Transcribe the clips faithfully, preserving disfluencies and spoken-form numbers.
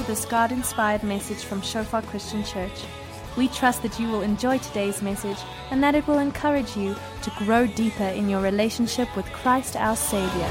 this God-inspired message from Shofar Christian Church. We trust that you will enjoy today's message and that it will encourage you to grow deeper in your relationship with Christ our Savior.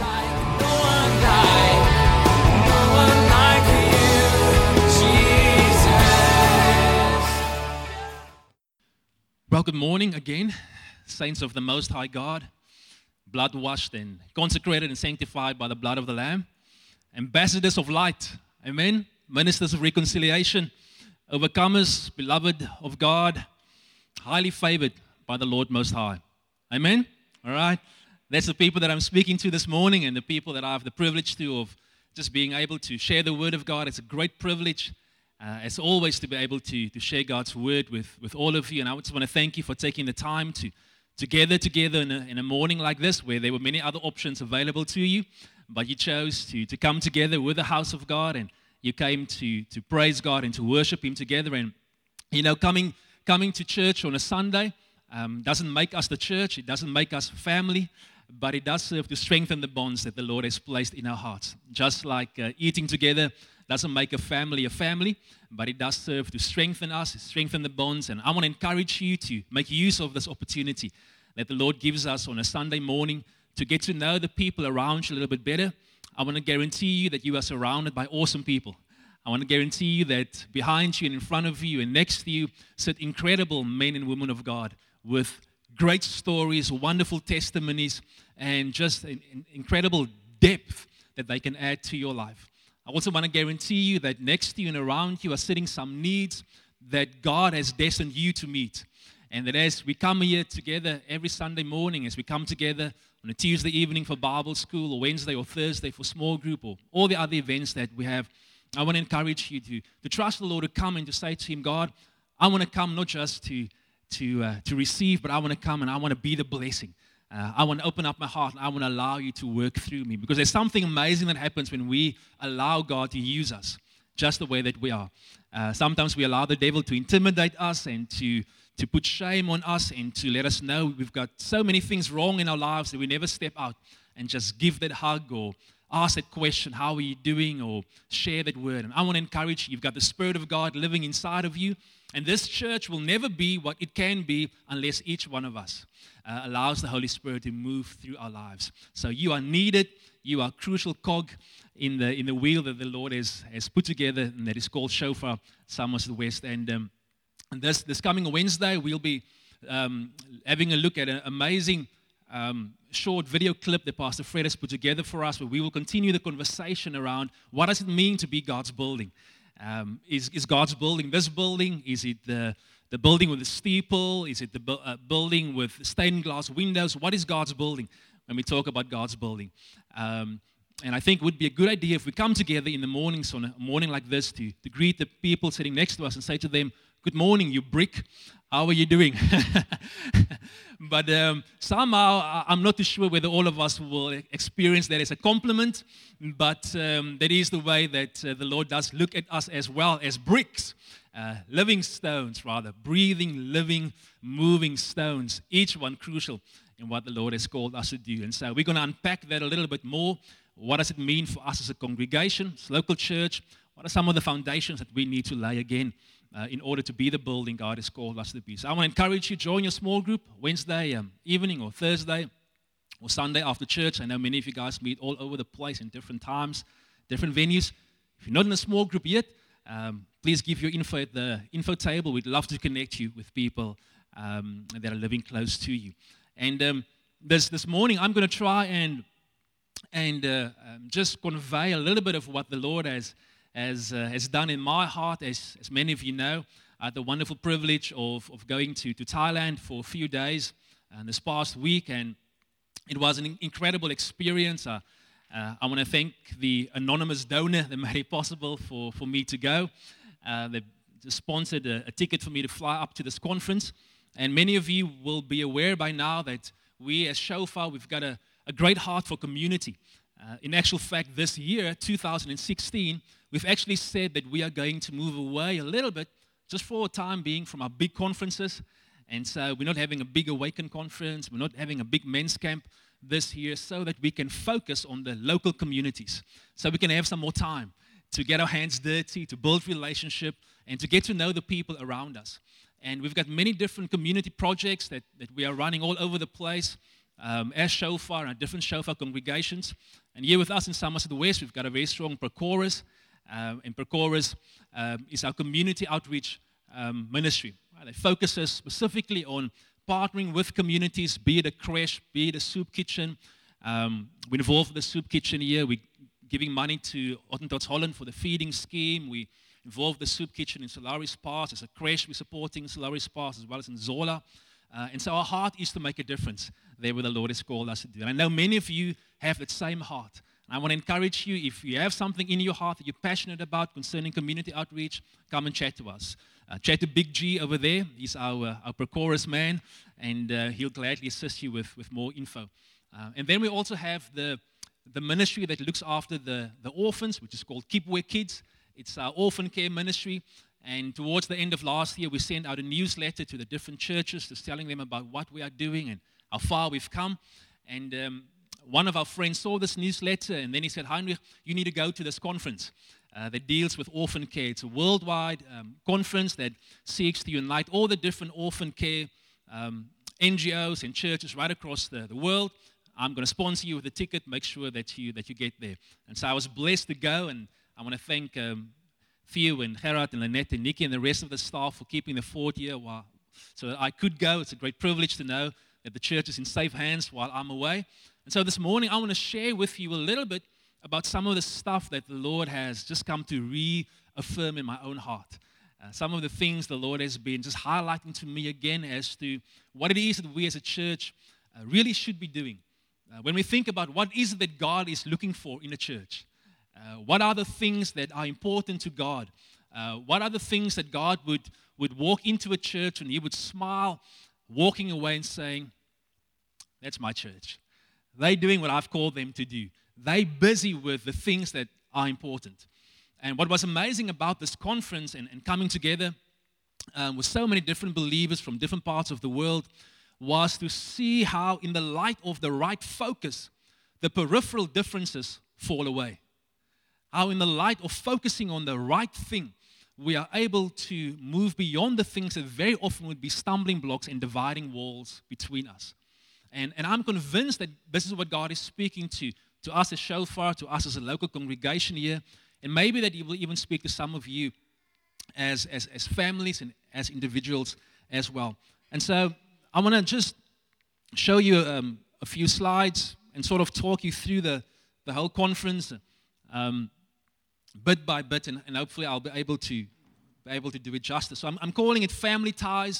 Well, good morning again, saints of the Most High God, blood-washed and consecrated and sanctified by the blood of the Lamb, ambassadors of light, amen, ministers of reconciliation, overcomers, beloved of God, highly favored by the Lord Most High, amen, all right, that's the people that I'm speaking to this morning and the people that I have the privilege to of just being able to share the Word of God. It's a great privilege. Uh, as always, to be able to, to share God's word with, with all of you. And I just want to thank you for taking the time to, to gather together in a, in a morning like this where there were many other options available to you. But you chose to, to come together with the house of God and you came to, to praise God and to worship Him together. And, you know, coming, coming to church on a Sunday um, doesn't make us the church. It doesn't make us family. But it does serve to strengthen the bonds that the Lord has placed in our hearts. Just like uh, eating together doesn't make a family a family, but it does serve to strengthen us, strengthen the bonds. And I want to encourage you to make use of this opportunity that the Lord gives us on a Sunday morning to get to know the people around you a little bit better. I want to guarantee you that you are surrounded by awesome people. I want to guarantee you that behind you and in front of you and next to you sit incredible men and women of God with great stories, wonderful testimonies, and just an incredible depth that they can add to your life. I also want to guarantee you that next to you and around you are sitting some needs that God has destined you to meet. And that as we come here together every Sunday morning, as we come together on a Tuesday evening for Bible school, or Wednesday or Thursday for small group, or all the other events that we have, I want to encourage you to, to trust the Lord, to come and to say to Him, God, I want to come not just to, to, uh, to receive, but I want to come and I want to be the blessing. Uh, I want to open up my heart and I want to allow you to work through me, because there's something amazing that happens when we allow God to use us just the way that we are. Uh, sometimes we allow the devil to intimidate us and to, to put shame on us and to let us know we've got so many things wrong in our lives that we never step out and just give that hug or ask that question, how are you doing, or share that word. And I want to encourage you, you've got the Spirit of God living inside of you, and this church will never be what it can be unless each one of us uh, allows the Holy Spirit to move through our lives. So you are needed. You are a crucial cog in the in the wheel that the Lord has, has put together, and that is called Shofar Summers West. And, um, and this, this coming Wednesday, we'll be um, having a look at an amazing um, short video clip that Pastor Fred has put together for us, where we will continue the conversation around what does it mean to be God's building. Um, is, is God's building this building? Is it the, the building with the steeple? Is it the bu- uh, building with stained glass windows? What is God's building when we talk about God's building? Um, and I think it would be a good idea if we come together in the mornings on a morning like this to, to greet the people sitting next to us and say to them, good morning, you brick. How are you doing? But um, somehow, I'm not too sure whether all of us will experience that as a compliment, but um, that is the way that uh, the Lord does look at us as well as bricks, uh, living stones rather, breathing, living, moving stones, each one crucial in what the Lord has called us to do. And so we're going to unpack that a little bit more. What does it mean for us as a congregation, as a local church? What are some of the foundations that we need to lay again Uh, in order to be the building God has called us to be? So I want to encourage you, join your small group Wednesday um, evening or Thursday or Sunday after church. I know many of you guys meet all over the place in different times, different venues. If you're not in a small group yet, um, please give your info at the info table. We'd love to connect you with people um, that are living close to you. And um, this this morning, I'm going to try and, and uh, um, just convey a little bit of what the Lord has Has, uh, has done in my heart. As, as many of you know, I had the wonderful privilege of, of going to, to Thailand for a few days uh, this past week, and it was an incredible experience. Uh, uh, I want to thank the anonymous donor that made it possible for, for me to go. Uh, they sponsored a, a ticket for me to fly up to this conference, and many of you will be aware by now that we as Shofar, we've got a, a great heart for community. Uh, in actual fact, this year, two thousand sixteen, we've actually said that we are going to move away a little bit, just for a time being, from our big conferences. And so we're not having a big Awaken conference. We're not having a big men's camp this year, so that we can focus on the local communities, so we can have some more time to get our hands dirty, to build relationship, and to get to know the people around us. And we've got many different community projects that, that we are running all over the place um, as Shofar and our different Shofar congregations. And here with us in Somerset West, we've got a very strong Prochorus. Um, and Prochorus um, is our community outreach um, ministry. Right? They focus us specifically on partnering with communities, be it a creche, be it a soup kitchen. Um, we're involved with the soup kitchen here. We're giving money to Ottentots Holland for the feeding scheme. We involved the soup kitchen in Solaris Pass. As a creche, we're supporting Solaris Pass as well as in Zola. Uh, and so our heart is to make a difference there where the Lord has called us to do. And I know many of you have that same heart. And I want to encourage you, if you have something in your heart that you're passionate about concerning community outreach, come and chat to us. Uh, chat to Big G over there. He's our, uh, our Prochorus man, and uh, he'll gladly assist you with, with more info. Uh, and then we also have the, the ministry that looks after the, the orphans, which is called Keepware Kids. It's our orphan care ministry. And towards the end of last year, we sent out a newsletter to the different churches, just telling them about what we are doing and how far we've come. And um, one of our friends saw this newsletter, and then he said, Heinrich, you need to go to this conference uh, that deals with orphan care. It's a worldwide um, conference that seeks to unite all the different orphan care um, N G Os and churches right across the, the world. I'm going to sponsor you with a ticket. Make sure that you that you get there. And so I was blessed to go, and I want to thank um, Theo and Gerard and Lynette and Nikki and the rest of the staff for keeping the fort here while, so that I could go. It's a great privilege to know that the church is in safe hands while I'm away. And so this morning, I want to share with you a little bit about some of the stuff that the Lord has just come to reaffirm in my own heart. Uh, some of the things the Lord has been just highlighting to me again as to what it is that we as a church uh, really should be doing. Uh, when we think about what is it that God is looking for in a church, uh, what are the things that are important to God? Uh, what are the things that God would, would walk into a church and He would smile, walking away and saying, that's my church. They're doing what I've called them to do. They're busy with the things that are important. And what was amazing about this conference and, and coming together um, with so many different believers from different parts of the world was to see how in the light of the right focus, the peripheral differences fall away. How in the light of focusing on the right thing, we are able to move beyond the things that very often would be stumbling blocks and dividing walls between us. And, and I'm convinced that this is what God is speaking to, to us as Shofar, to us as a local congregation here, and maybe that He will even speak to some of you as, as, as families and as individuals as well. And so I want to just show you um, a few slides and sort of talk you through the, the whole conference um, bit by bit, and, and hopefully I'll be able to be able to do it justice. So I'm, I'm calling it Family Ties.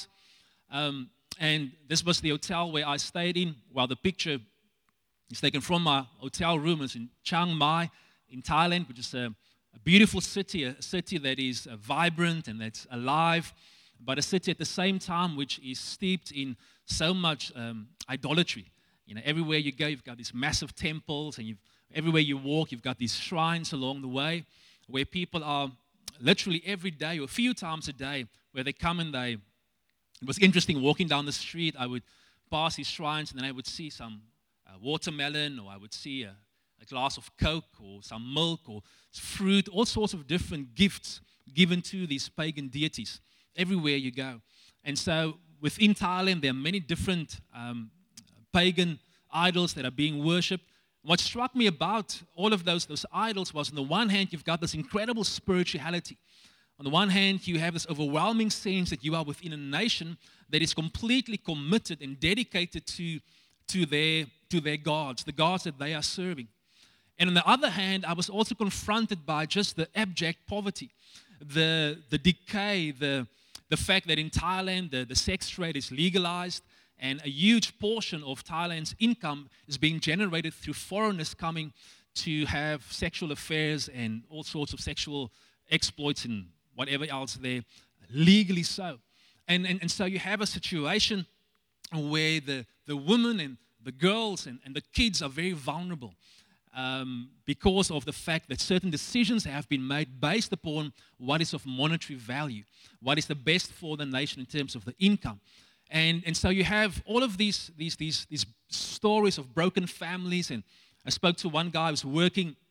Um, And this was the hotel where I stayed in, while the picture is taken from my hotel room. It's in Chiang Mai in Thailand, which is a, a beautiful city, a city that is uh, vibrant and that's alive, but a city at the same time which is steeped in so much um, idolatry. You know, everywhere you go, you've got these massive temples, and you've, everywhere you walk, you've got these shrines along the way where people are literally every day or a few times a day where they come and they It was interesting walking down the street. I would pass these shrines, and then I would see some uh, watermelon, or I would see a, a glass of Coke, or some milk, or fruit, all sorts of different gifts given to these pagan deities everywhere you go. And so within Thailand, there are many different um, pagan idols that are being worshipped. What struck me about all of those, those idols was, on the one hand, you've got this incredible spirituality. On the one hand, you have this overwhelming sense that you are within a nation that is completely committed and dedicated to, to, their, to their gods, the gods that they are serving. And on the other hand, I was also confronted by just the abject poverty, the, the decay, the, the fact that in Thailand, the, the sex trade is legalized, and a huge portion of Thailand's income is being generated through foreigners coming to have sexual affairs and all sorts of sexual exploits and whatever else there, legally so. And, and, and so you have a situation where the, the women and the girls and, and the kids are very vulnerable um, because of the fact that certain decisions have been made based upon what is of monetary value, what is the best for the nation in terms of the income. And, and so you have all of these, these, these, these stories of broken families. And I spoke to one guy who was working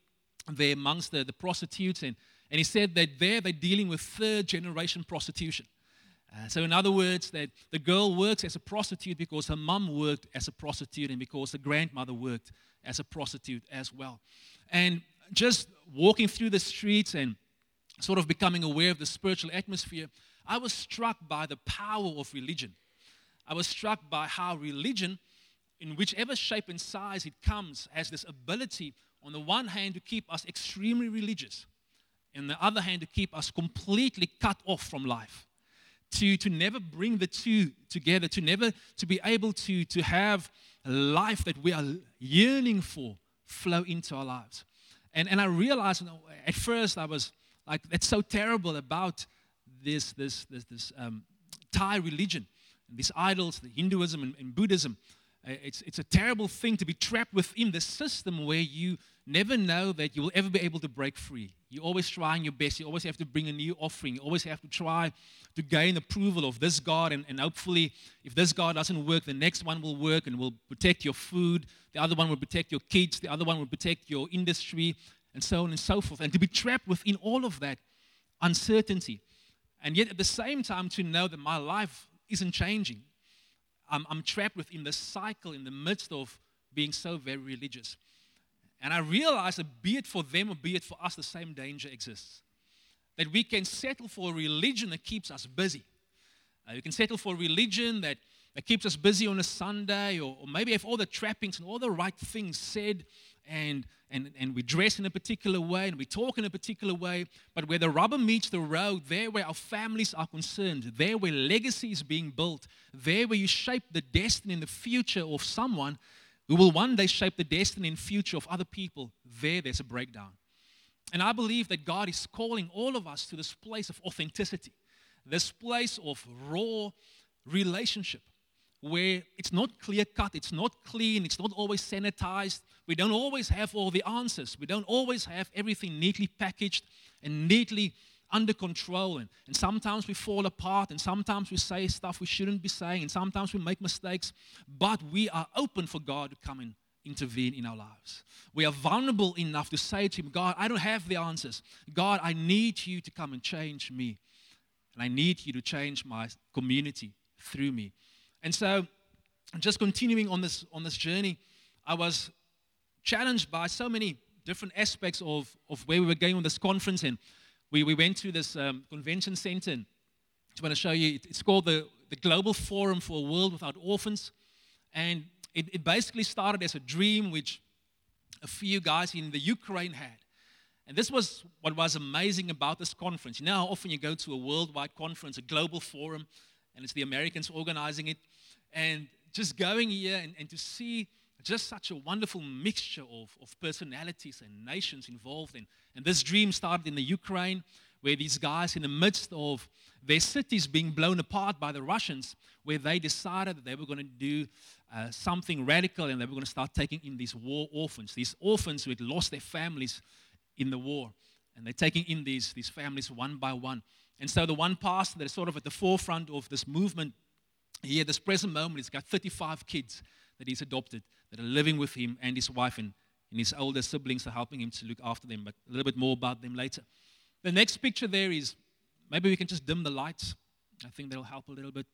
there amongst the, the prostitutes, and, and he said that there they're dealing with third-generation prostitution. Uh, so in other words, that the girl works as a prostitute because her mum worked as a prostitute and because the grandmother worked as a prostitute as well. And just walking through the streets and sort of becoming aware of the spiritual atmosphere, I was struck by the power of religion. I was struck by how religion, in whichever shape and size it comes, has this ability, on the one hand, to keep us extremely religious, and on the other hand, to keep us completely cut off from life. To, to never bring the two together, to never to be able to, to have a life that we are yearning for flow into our lives. And, and I realized, you know, at first I was like, that's so terrible about this, this, this, this um, Thai religion, these idols, the Hinduism and, and Buddhism. Uh, it's, it's a terrible thing to be trapped within this system where you never know that you will ever be able to break free. You're always trying your best. You always have to bring a new offering. You always have to try to gain approval of this God. And, and hopefully, if this God doesn't work, the next one will work and will protect your food. The other one will protect your kids. The other one will protect your industry, and so on and so forth. And to be trapped within all of that uncertainty. And yet, at the same time, to know that my life isn't changing. I'm, I'm trapped within the cycle in the midst of being so very religious. And I realized that be it for them or be it for us, the same danger exists. That we can settle for a religion that keeps us busy. Uh, we can settle for a religion that, that keeps us busy on a Sunday, or, or maybe have all the trappings and all the right things said, and, and, and we dress in a particular way, and we talk in a particular way, but where the rubber meets the road, there where our families are concerned, there where legacy is being built, there where you shape the destiny and the future of someone who will one day shape the destiny and future of other people, there, there's a breakdown. And I believe that God is calling all of us to this place of authenticity, this place of raw relationship, where it's not clear-cut, it's not clean, it's not always sanitized. We don't always have all the answers. We don't always have everything neatly packaged and neatly under control, and, and sometimes we fall apart, and sometimes we say stuff we shouldn't be saying, and sometimes we make mistakes, but we are open for God to come and intervene in our lives. We are vulnerable enough to say to Him, God, I don't have the answers. God, I need You to come and change me, and I need You to change my community through me. And so, just continuing on this on this journey, I was challenged by so many different aspects of, of where we were going on this conference, and We, we went to this um, convention center, and I just want to show you, it's called the, the Global Forum for a World Without Orphans, and it, it basically started as a dream which a few guys in the Ukraine had. And this was what was amazing about this conference. You know how often you go to a worldwide conference, a global forum, and it's the Americans organizing it, and just going here and, and to see just such a wonderful mixture of, of personalities and nations involved. And, and this dream started in the Ukraine, where these guys, in the midst of their cities being blown apart by the Russians, where they decided that they were going to do uh, something radical, and they were going to start taking in these war orphans, these orphans who had lost their families in the war. And they're taking in these, these families one by one. And so the one pastor that is sort of at the forefront of this movement here, this present moment, he's got thirty-five kids that he's adopted, that are living with him and his wife, and, and his older siblings are helping him to look after them, but a little bit more about them later. The next picture there is, maybe we can just dim the lights. I think that'll help a little bit.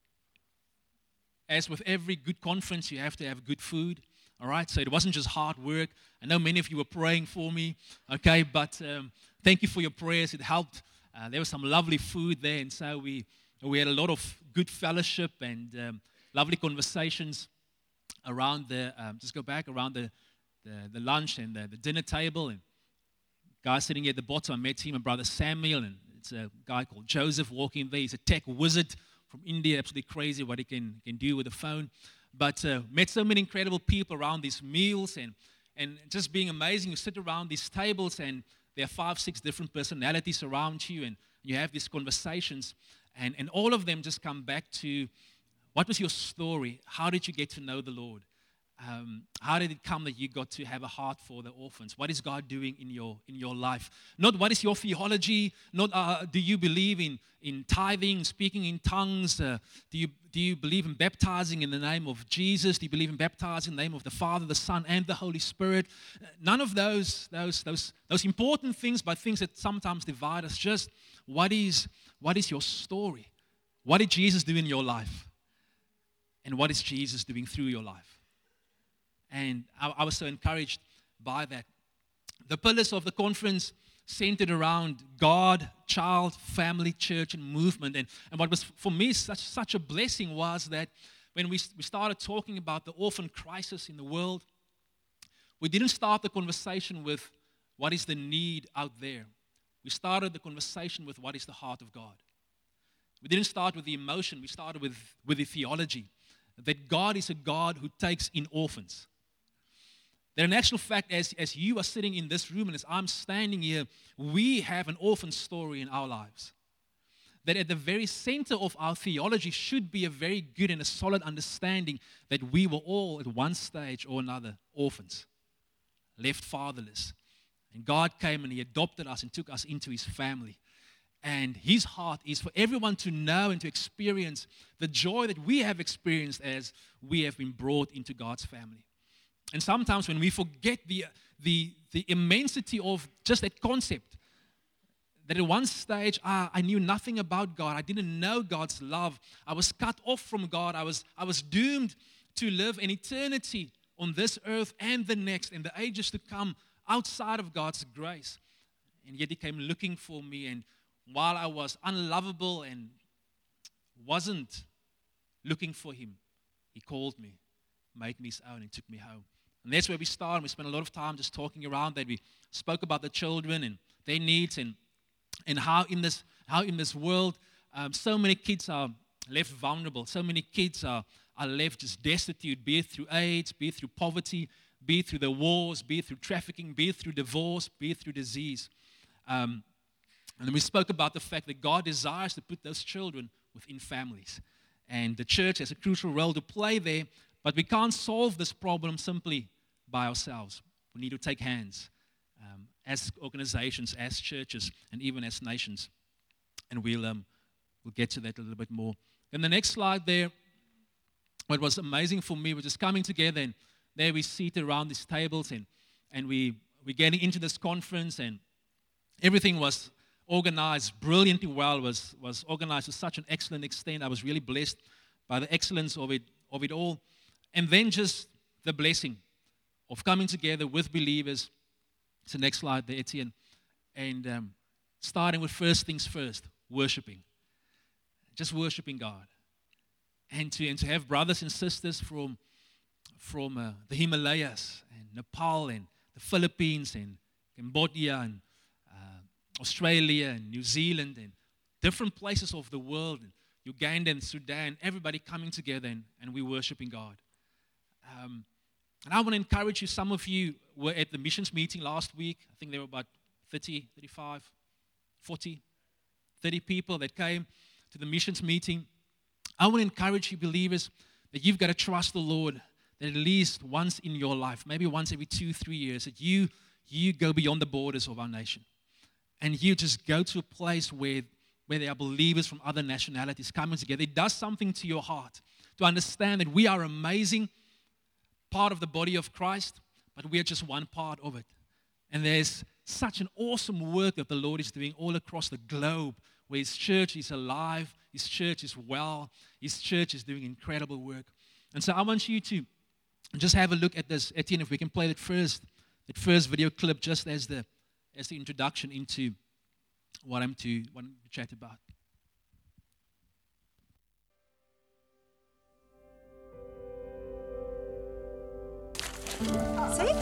As with every good conference, you have to have good food, all right? So it wasn't just hard work. I know many of you were praying for me, okay? But um, thank you for your prayers. It helped. Uh, there was some lovely food there, and so we, we had a lot of good fellowship and um, lovely conversations around the, um, just go back, around the, the, the lunch and the, the dinner table. And guy sitting here at the bottom, I met him, my brother Samuel, and it's a guy called Joseph walking there. He's a tech wizard from India, absolutely crazy what he can, can do with a phone. But uh, met so many incredible people around these meals, and, and just being amazing. You sit around these tables, and there are five, six different personalities around you, and you have these conversations, and, and all of them just come back to, what was your story? How did you get to know the Lord? Um, how did it come that you got to have a heart for the orphans? What is God doing in your in your life? Not what is your theology. Not uh, do you believe in in tithing, speaking in tongues? Uh, do you do you believe in baptizing in the name of Jesus? Do you believe in baptizing in the name of the Father, the Son, and the Holy Spirit? None of those those those those important things, but things that sometimes divide us. Just what is what is your story? What did Jesus do in your life? And what is Jesus doing through your life? And I, I was so encouraged by that. The pillars of the conference centered around God, child, family, church, and movement. And, and what was for me such, such a blessing was that when we, we started talking about the orphan crisis in the world, we didn't start the conversation with what is the need out there. We started the conversation with what is the heart of God. We didn't start with the emotion. We started with, with the theology that God is a God who takes in orphans. That in actual fact, as, as you are sitting in this room and as I'm standing here, we have an orphan story in our lives. That at the very center of our theology should be a very good and a solid understanding that we were all at one stage or another orphans, left fatherless. And God came and He adopted us and took us into His family. And His heart is for everyone to know and to experience the joy that we have experienced as we have been brought into God's family. And sometimes when we forget the, the, the immensity of just that concept, that at one stage, ah, I knew nothing about God. I didn't know God's love. I was cut off from God. I was, I was doomed to live an eternity on this earth and the next and the ages to come outside of God's grace. And yet He came looking for me. And while I was unlovable and wasn't looking for Him, He called me, made me His own, and took me home. And that's where we started. We spent a lot of time just talking around that. We spoke about the children and their needs and, and how in this how in this world um, so many kids are left vulnerable. So many kids are, are left just destitute, be it through AIDS, be it through poverty, be it through the wars, be it through trafficking, be it through divorce, be it through disease. Um, and then we spoke about the fact that God desires to put those children within families. And the church has a crucial role to play there, but we can't solve this problem simply by ourselves. We need to take hands um, as organizations, as churches, and even as nations. And we'll, um, we'll get to that a little bit more. Then the next slide there, what was amazing for me was just coming together, and there we seated around these tables, and, and we, we're getting into this conference, and everything was organized brilliantly well, was, was organized to such an excellent extent. I was really blessed by the excellence of it, of it all. And then just the blessing of coming together with believers. It's the next slide there, Etienne. And um, starting with first things first, worshiping. Just worshiping God. And to, and to have brothers and sisters from, from uh, the Himalayas and Nepal and the Philippines and Cambodia and uh, Australia and New Zealand and different places of the world, and Uganda and Sudan, everybody coming together and, and we worshiping God. Um, and I want to encourage you, some of you were at the missions meeting last week. I think there were about thirty, thirty-five, forty, thirty people that came to the missions meeting. I want to encourage you, believers, that you've got to trust the Lord, that at least once in your life, maybe once every two, three years, that you, you go beyond the borders of our nation. And you just go to a place where, where there are believers from other nationalities coming together. It does something to your heart to understand that we are amazing, part of the body of Christ, but we are just one part of it. And there's such an awesome work that the Lord is doing all across the globe, where His church is alive, His church is well, His church is doing incredible work. And so I want you to just have a look at this. Etienne, if we can play that first, that first video clip just as the as the introduction into what I'm to what I'm to chat about. See?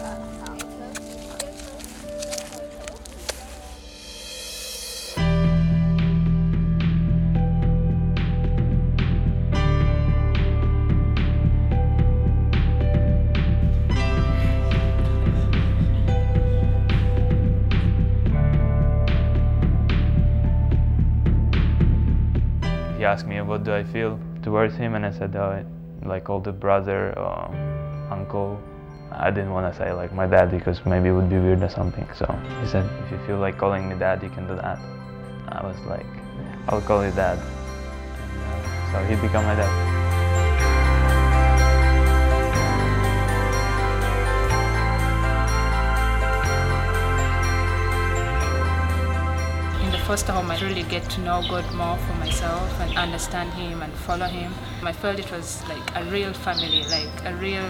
He asked me what do I feel towards him, and I said, oh, like older brother, uh, uncle. I didn't want to say like my dad because maybe it would be weird or something. So he said, if you feel like calling me dad, you can do that. I was like, I'll call you dad. And, uh, so he became my dad. Foster home, I really get to know God more for myself and understand Him and follow Him. I felt it was like a real family, like a real,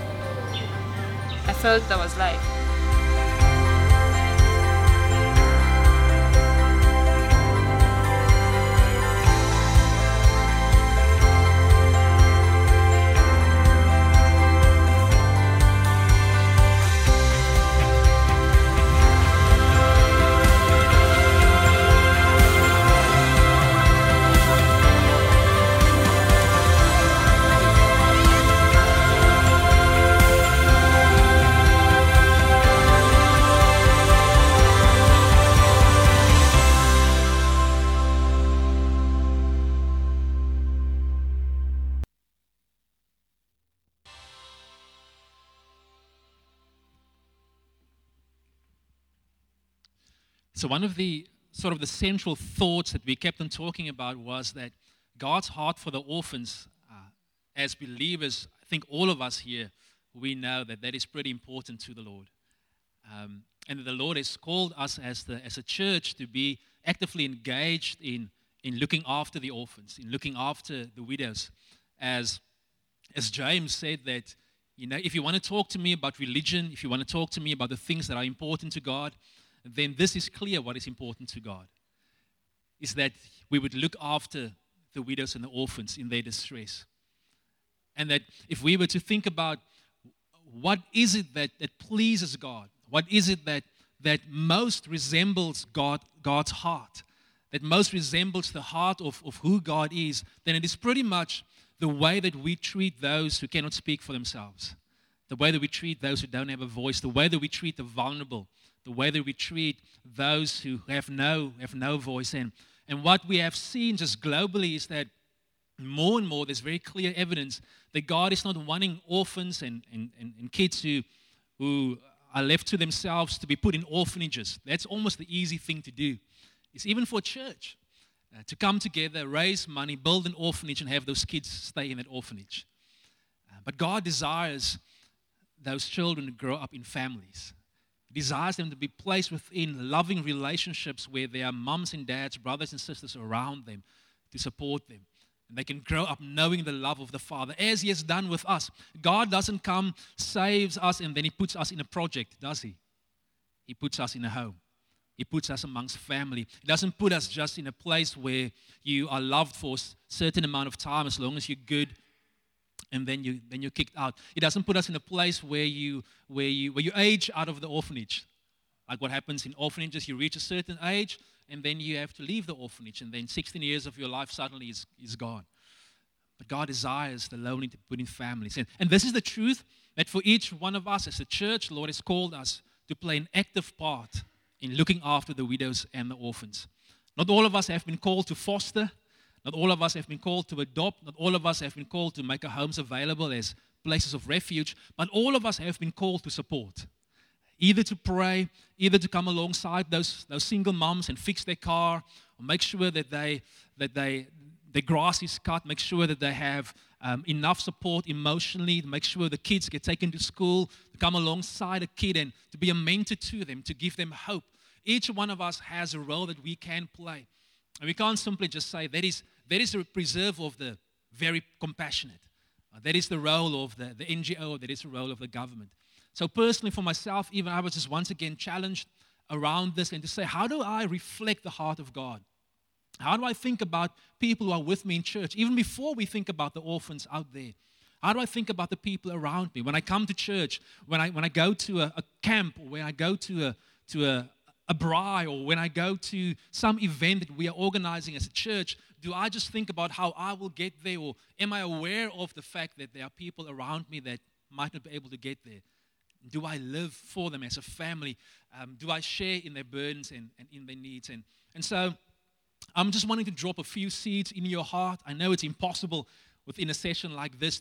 I felt there was life. So one of the sort of the central thoughts that we kept on talking about was that God's heart for the orphans, uh, as believers, I think all of us here, we know that that is pretty important to the Lord. Um, and that the Lord has called us as the as a church to be actively engaged in, in looking after the orphans, in looking after the widows. As, as James said that, you know, if you want to talk to me about religion, if you want to talk to me about the things that are important to God, then this is clear what is important to God, is that we would look after the widows and the orphans in their distress. And that if we were to think about what is it that, that pleases God, what is it that, that most resembles God, God's heart, that most resembles the heart of, of who God is, then it is pretty much the way that we treat those who cannot speak for themselves, the way that we treat those who don't have a voice, the way that we treat the vulnerable, the way that we treat those who have no have no voice. And, and what we have seen just globally is that more and more there's very clear evidence that God is not wanting orphans and, and, and, and kids who, who are left to themselves to be put in orphanages. That's almost the easy thing to do. It's even for a church uh, to come together, raise money, build an orphanage and have those kids stay in that orphanage. Uh, but God desires those children to grow up in families. Desires them to be placed within loving relationships where there are mums and dads, brothers and sisters around them to support them. And they can grow up knowing the love of the Father, as He has done with us. God doesn't come, saves us, and then He puts us in a project, does He? He puts us in a home. He puts us amongst family. He doesn't put us just in a place where you are loved for a certain amount of time as long as you're good, and then you then you're kicked out. It doesn't put us in a place where you where you where you age out of the orphanage. Like what happens in orphanages, you reach a certain age and then you have to leave the orphanage, and then sixteen years of your life suddenly is, is gone. But God desires the lonely to put in families. And, and this is the truth that for each one of us as a church, the Lord has called us to play an active part in looking after the widows and the orphans. Not all of us have been called to foster. Not all of us have been called to adopt. Not all of us have been called to make our homes available as places of refuge. But all of us have been called to support. Either to pray, either to come alongside those, those single moms and fix their car, or make sure that they that they their grass is cut, make sure that they have um, enough support emotionally, to make sure the kids get taken to school, to come alongside a kid and to be a mentor to them, to give them hope. Each one of us has a role that we can play. And we can't simply just say that is that is the preserve of the very compassionate. Uh, that is the role of the, the N G O, that is the role of the government. So personally for myself, even I was just once again challenged around this and to say, how do I reflect the heart of God? How do I think about people who are with me in church, even before we think about the orphans out there? How do I think about the people around me? When I come to church, when I when I go to a, a camp, or when I go to a to a, a braai, or when I go to some event that we are organizing as a church, do I just think about how I will get there, or am I aware of the fact that there are people around me that might not be able to get there? Do I live for them as a family? Um, do I share in their burdens and, and in their needs? And, and so I'm just wanting to drop a few seeds in your heart. I know it's impossible within a session like this to,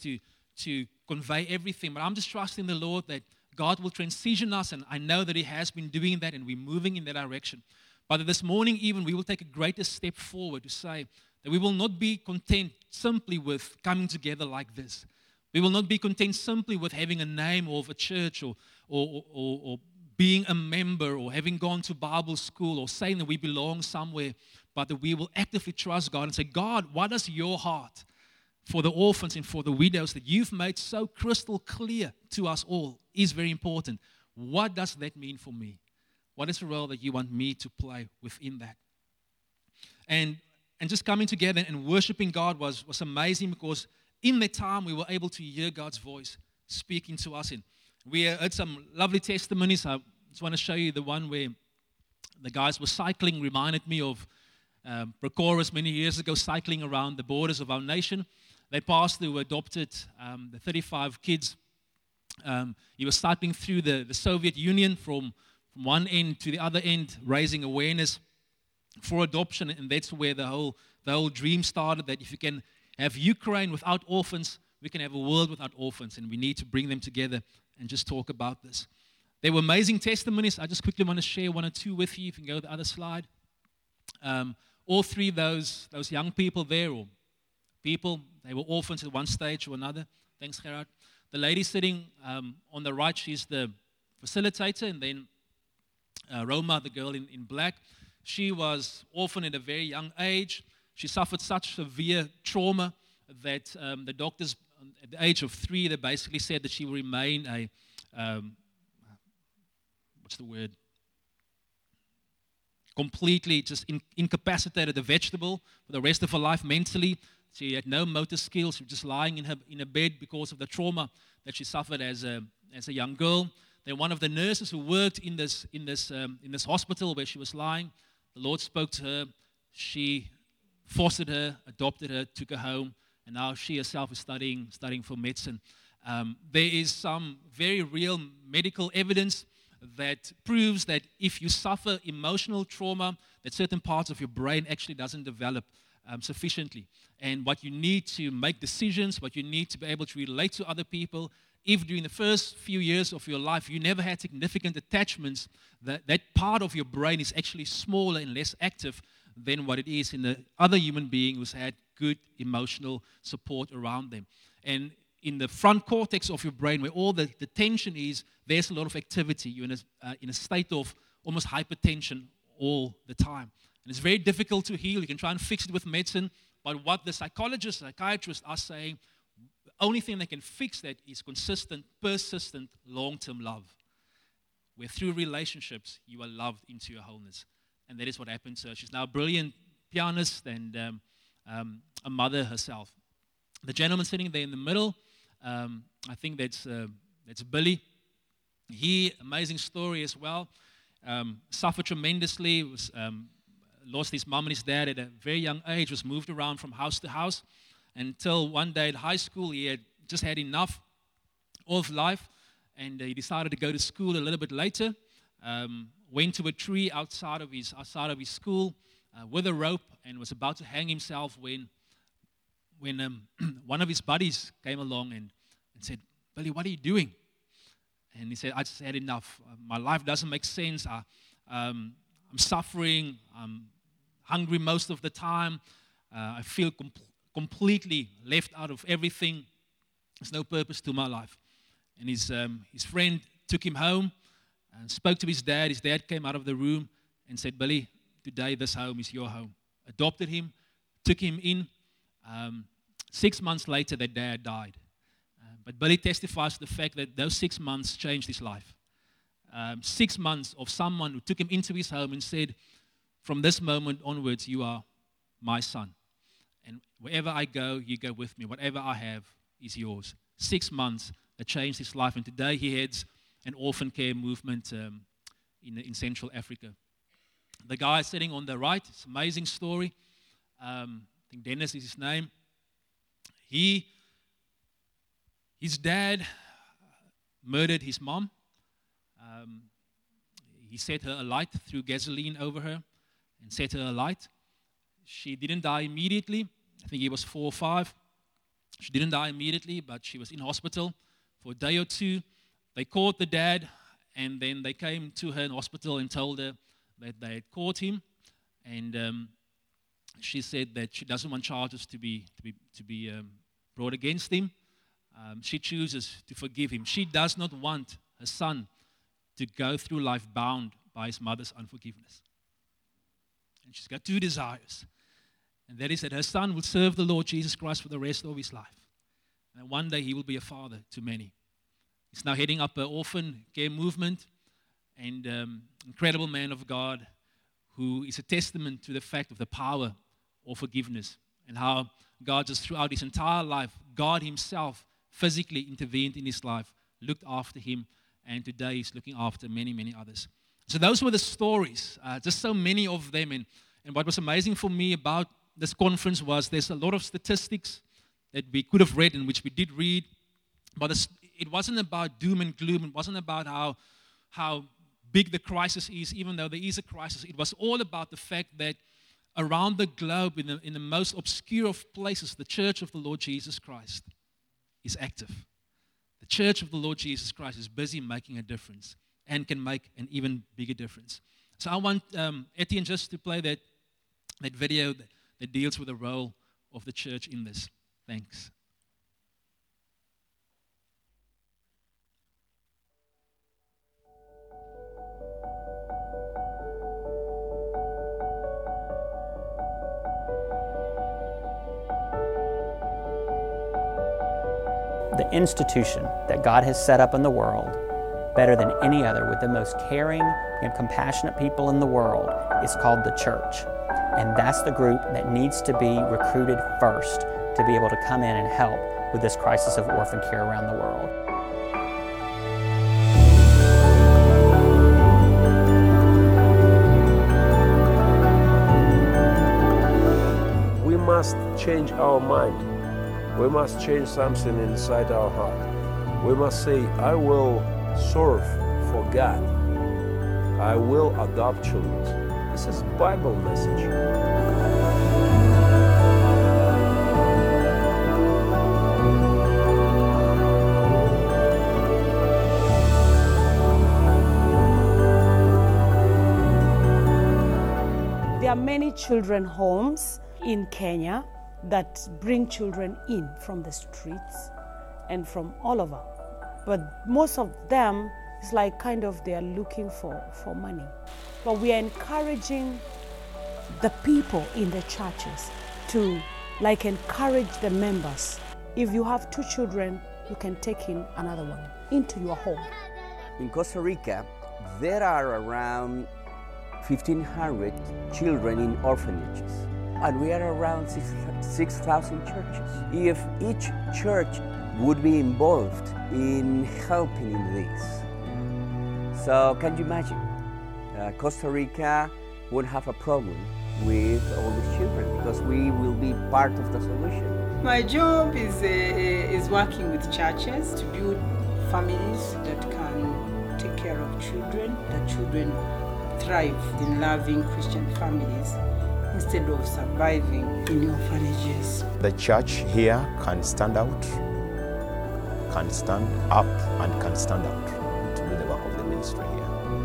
to convey everything, but I'm just trusting the Lord that God will transition us, and I know that He has been doing that, and we're moving in that direction. But this morning even, we will take a greater step forward to say that we will not be content simply with coming together like this. We will not be content simply with having a name of a church or, or, or, or being a member or having gone to Bible school or saying that we belong somewhere, but that we will actively trust God and say, God, what is your heart for the orphans and for the widows that you've made so crystal clear to us all is very important. What does that mean for me? What is the role that you want me to play within that? And and just coming together and worshiping God was, was amazing, because in that time we were able to hear God's voice speaking to us. And we heard some lovely testimonies. I just want to show you the one where the guys were cycling, reminded me of um, Prochorus many years ago, cycling around the borders of our nation. Their pastor who adopted um, the thirty-five kids, um, he was cycling through the, the Soviet Union from, from one end to the other end, raising awareness for adoption, and that's where the whole the whole dream started, that if you can have Ukraine without orphans, we can have a world without orphans, and we need to bring them together and just talk about this. There were amazing testimonies. I just quickly want to share one or two with you. If you can go to the other slide. Um, all three of those, those young people there, or people, they were orphans at one stage or another. Thanks, Gerard. The lady sitting um, on the right, she's the facilitator, and then uh, Roma, the girl in, in black, she was orphaned at a very young age. She suffered such severe trauma that um, the doctors, at the age of three, they basically said that she will remain a, um, what's the word? Completely just in, incapacitated, a vegetable for the rest of her life mentally. She had no motor skills. She was just lying in her in a bed because of the trauma that she suffered as a as a young girl. Then one of the nurses who worked in this in this um, in this hospital where she was lying, the Lord spoke to her. She fostered her, adopted her, took her home, and now she herself is studying studying for medicine. Um, there is some very real medical evidence that proves that if you suffer emotional trauma, that certain parts of your brain actually doesn't develop um, sufficiently. And what you need to make decisions, what you need to be able to relate to other people, if during the first few years of your life you never had significant attachments, that, that part of your brain is actually smaller and less active than what it is in the other human being who's had good emotional support around them. And in the front cortex of your brain, where all the, the tension is, there's a lot of activity. You're in a, uh, in a state of almost hypertension all the time. And it's very difficult to heal. You can try and fix it with medicine, but what the psychologists, psychiatrists are saying, the only thing that can fix that is consistent, persistent, long-term love, where through relationships you are loved into your wholeness. And that is what happened to her. She's now a brilliant pianist and um, um, a mother herself. The gentleman sitting there in the middle, um, I think that's uh, that's Billy. He, amazing story as well, um, suffered tremendously, was, um, lost his mom and his dad at a very young age, was moved around from house to house, until one day at high school he had just had enough of life, and uh, he decided to go to school a little bit later, um, went to a tree outside of his, outside of his school uh, with a rope, and was about to hang himself when when um, one of his buddies came along and, and said, Billy, what are you doing? And he said, I just had enough. Uh, my life doesn't make sense. I, um, I'm suffering. I'm hungry most of the time. Uh, I feel com- completely left out of everything. There's no purpose to my life. And his, um, his friend took him home and spoke to his dad. His dad came out of the room and said, Billy, today this home is your home. Adopted him, took him in. Um, six months later, their dad died. Uh, but Billy testifies to the fact that those six months changed his life. Um, six months of someone who took him into his home and said, from this moment onwards, you are my son. And wherever I go, you go with me. Whatever I have is yours. Six months that changed his life. And today he heads an orphan care movement um, in, in Central Africa. The guy sitting on the right, it's an amazing story. Um, I think Dennis is his name. He, his dad murdered his mom. Um, he set her alight, threw gasoline over her and set her alight. She didn't die immediately. I think he was four or five. She didn't die immediately, but she was in hospital for a day or two. They caught the dad, and then they came to her in hospital and told her that they had caught him. And um, she said that she doesn't want charges to be to be to be um, brought against him. Um, she chooses to forgive him. She does not want her son to go through life bound by his mother's unforgiveness. And she's got two desires. And that is that her son will serve the Lord Jesus Christ for the rest of his life. And one day he will be a father to many. He's now heading up an orphan care movement, and um, incredible man of God who is a testament to the fact of the power of forgiveness and how God just throughout his entire life, God himself physically intervened in his life, looked after him, and today he's looking after many, many others. So those were the stories, uh, just so many of them. And, and what was amazing for me about this conference was there's a lot of statistics that we could have read and which we did read, but it wasn't about doom and gloom. It wasn't about how, how big the crisis is, even though there is a crisis. It was all about the fact that around the globe, in the, in the most obscure of places, the Church of the Lord Jesus Christ is active. The Church of the Lord Jesus Christ is busy making a difference and can make an even bigger difference. So I want um, Etienne just to play that, that video that, that deals with the role of the church in this. Thanks. The institution that God has set up in the world, better than any other, with the most caring and compassionate people in the world, is called the church. And that's the group that needs to be recruited first to be able to come in and help with this crisis of orphan care around the world. We must change our mind. We must change something inside our heart. We must say, I will serve for God. I will adopt children. This is Bible message. There are many children homes in Kenya that bring children in from the streets and from all over. But most of them, it's like kind of they are looking for, for money. But we are encouraging the people in the churches to like encourage the members. If you have two children, you can take in another one into your home. In Costa Rica, there are around fifteen hundred children in orphanages. And we are around six thousand churches. If each church would be involved in helping in this. So can you imagine? Uh, Costa Rica won't have a problem with all these children because we will be part of the solution. My job is, uh, is working with churches to build families that can take care of children, that children thrive in loving Christian families instead of surviving in orphanages. The church here can stand out, can stand up, and can stand out to do the work of the ministry here.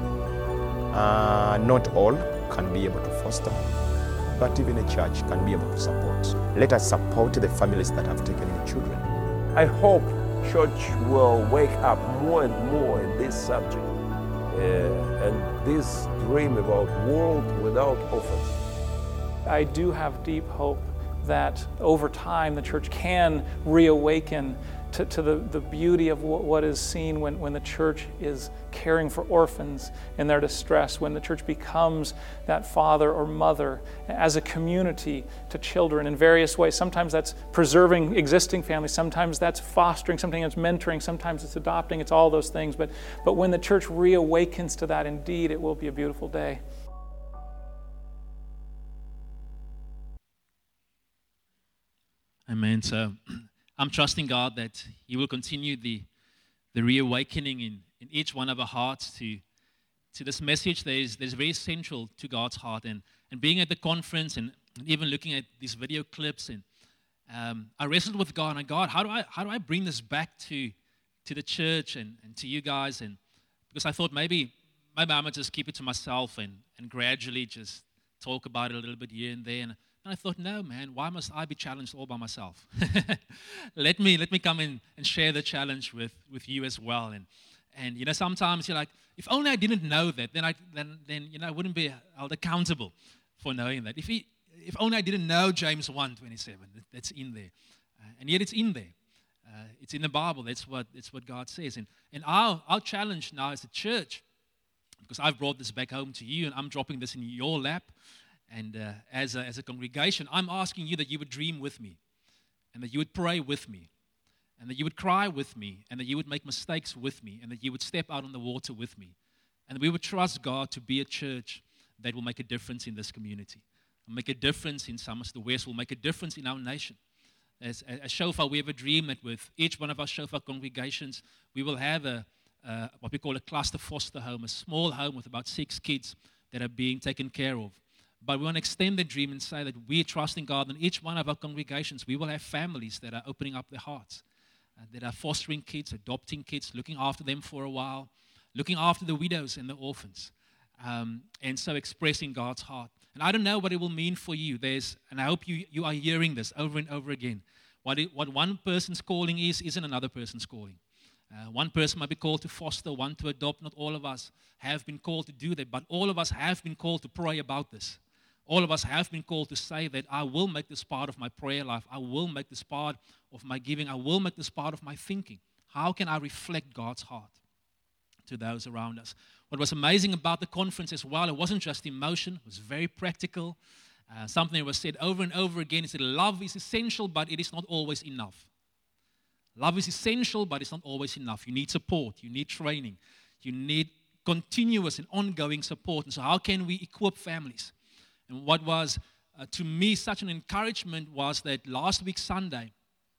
Uh, not all can be able to foster, but even a church can be able to support. Let us support the families that have taken in children. I hope church will wake up more and more in this subject uh, and this dream about world without orphans. I do have deep hope that over time the church can reawaken to, to the, the beauty of what, what is seen when, when the church is caring for orphans in their distress, when the church becomes that father or mother as a community to children in various ways. Sometimes that's preserving existing families, sometimes that's fostering, sometimes it's mentoring, sometimes it's adopting, it's all those things. But, but when the church reawakens to that, indeed, it will be a beautiful day. Amen. So I'm trusting God that He will continue the, the reawakening in, in each one of our hearts to, to this message that is, that is very central to God's heart. And, and being at the conference and even looking at these video clips and, um, I wrestled with God, and God, how do I how do I bring this back to to the church and, and to you guys? And because I thought maybe maybe I'm gonna just keep it to myself and and gradually just talk about it a little bit here and there. And, and I thought, no, man, why must I be challenged all by myself? let me let me come in and share the challenge with with you as well. And and you know, sometimes you're like, if only I didn't know that, then I then then you know I wouldn't be held accountable for knowing that. If he If only I didn't know James one twenty-seven, that's in there. Uh, and yet it's in there. Uh, it's in the Bible. That's what, that's what God says. And, and our, our challenge now as a church, because I've brought this back home to you and I'm dropping this in your lap, and uh, as, a, as a congregation, I'm asking you that you would dream with me, and that you would pray with me, and that you would cry with me, and that you would make mistakes with me, and that you would step out on the water with me. And we would trust God to be a church that will make a difference in this community. Make a difference in Somerset West, will make a difference in our nation. As a Shofar, we have a dream that with each one of our Shofar congregations, we will have a, uh, what we call a cluster foster home, a small home with about six kids that are being taken care of. But we want to extend the dream and say that we trust in God, and each one of our congregations, we will have families that are opening up their hearts, uh, that are fostering kids, adopting kids, looking after them for a while, looking after the widows and the orphans, um, and so expressing God's heart. And I don't know what it will mean for you. There's, and I hope you, you are hearing this over and over again. What, it, what one person's calling is, isn't another person's calling. Uh, one person might be called to foster, one to adopt. Not all of us have been called to do that, but all of us have been called to pray about this. All of us have been called to say that I will make this part of my prayer life. I will make this part of my giving. I will make this part of my thinking. How can I reflect God's heart to those around us? What was amazing about the conference as well, it wasn't just emotion, it was very practical. Uh, something that was said over and over again is that love is essential, but it is not always enough. Love is essential, but it's not always enough. You need support, you need training, you need continuous and ongoing support. And so how can we equip families? And what was, uh, to me, such an encouragement was that last week Sunday,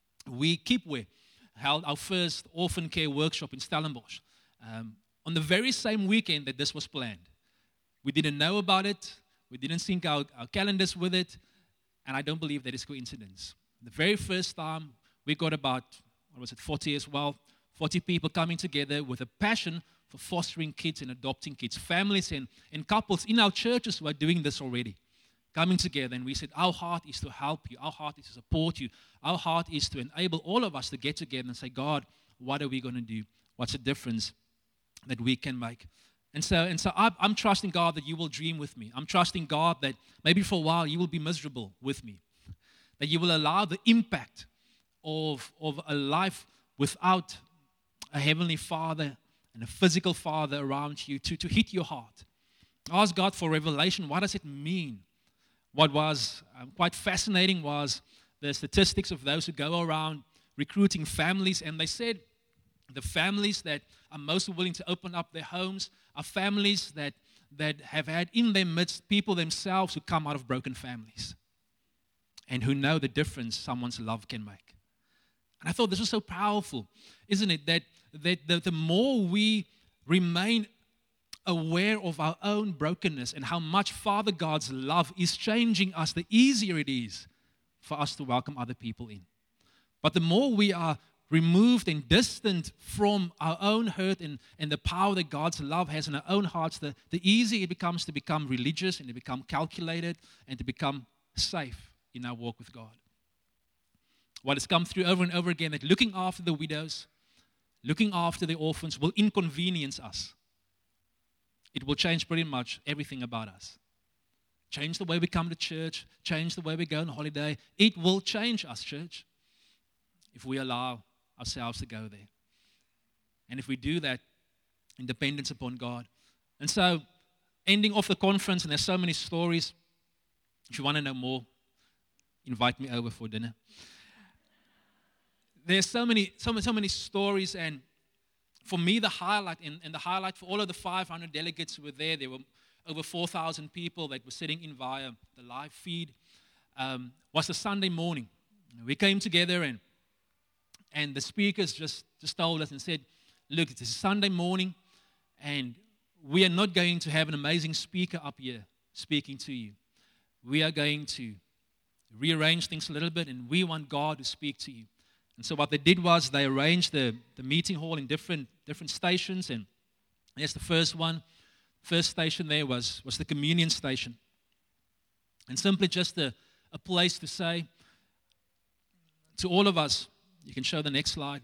we, Keepway, held our first orphan care workshop in Stellenbosch. Um, on the very same weekend that this was planned. We didn't know about it. We didn't sync our, our calendars with it. And I don't believe that is coincidence. The very first time, we got about, what was it, forty as well, forty people coming together with a passion for fostering kids and adopting kids. Families and, and couples in our churches were doing this already. Coming together, and we said, our heart is to help you. Our heart is to support you. Our heart is to enable all of us to get together and say, God, what are we going to do? What's the difference that we can make? And so, and so I, I'm trusting God that you will dream with me. I'm trusting God that maybe for a while you will be miserable with me. That you will allow the impact of, of a life without a heavenly Father and a physical Father around you to, to hit your heart. Ask God for revelation. What does it mean? What was um, quite fascinating was the statistics of those who go around recruiting families, and they said the families that are most willing to open up their homes are families that, that have had in their midst people themselves who come out of broken families and who know the difference someone's love can make. And I thought this was so powerful, isn't it? That, that the, the more we remain aware of our own brokenness and how much Father God's love is changing us, the easier it is for us to welcome other people in. But the more we are removed and distant from our own hurt and, and the power that God's love has in our own hearts, the, the easier it becomes to become religious and to become calculated and to become safe in our walk with God. What has come through over and over again, that looking after the widows, looking after the orphans will inconvenience us. It will change pretty much everything about us. Change the way we come to church, change the way we go on holiday. It will change us, church, if we allow ourselves to go there. And if we do that in dependence upon God. And so, ending off the conference, and there's so many stories. If you want to know more, invite me over for dinner. There's so many, so many, so many stories, and for me, the highlight, and, and the highlight for all of the five hundred delegates who were there, there were over four thousand people that were sitting in via the live feed, um, was a Sunday morning. We came together, and And the speakers just, just told us and said, look, it's a Sunday morning, and we are not going to have an amazing speaker up here speaking to you. We are going to rearrange things a little bit, and we want God to speak to you. And so what they did was they arranged the, the meeting hall in different different stations, and there's the first one. First station there was, was the communion station. And simply just a, a place to say to all of us, you can show the next slide.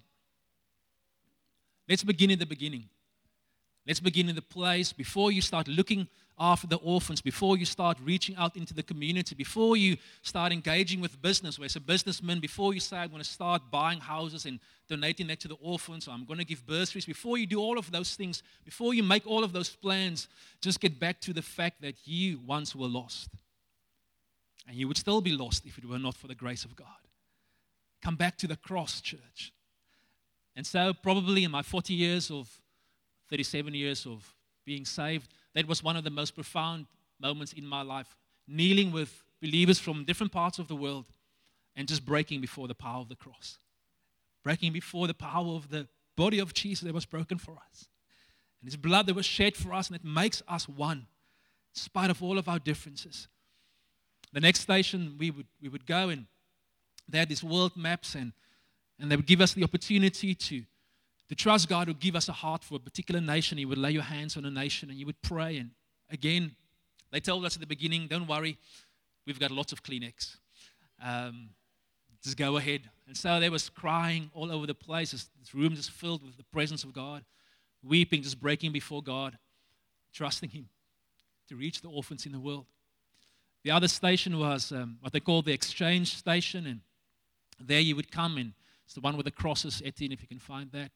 Let's begin at the beginning. Let's begin in the place before you start looking after the orphans, before you start reaching out into the community, before you start engaging with business, where as a businessman, before you say, I'm going to start buying houses and donating that to the orphans, or I'm going to give bursaries, before you do all of those things, before you make all of those plans, just get back to the fact that you once were lost. And you would still be lost if it were not for the grace of God. Come back to the cross, church. And so probably in my forty years of, thirty-seven years of being saved, that was one of the most profound moments in my life, kneeling with believers from different parts of the world and just breaking before the power of the cross, breaking before the power of the body of Jesus that was broken for us, and His blood that was shed for us, and it makes us one, in spite of all of our differences. The next station, we would we would go, and they had these world maps, and, and they would give us the opportunity to To trust God would give us a heart for a particular nation. He would lay your hands on a nation and you would pray. And again, they told us at the beginning, don't worry, we've got lots of Kleenex. Um, just go ahead. And so there was crying all over the place. This, this room just filled with the presence of God, weeping, just breaking before God, trusting Him to reach the orphans in the world. The other station was um, what they called the exchange station. And there you would come, and it's the one with the crosses, Etienne, if you can find that.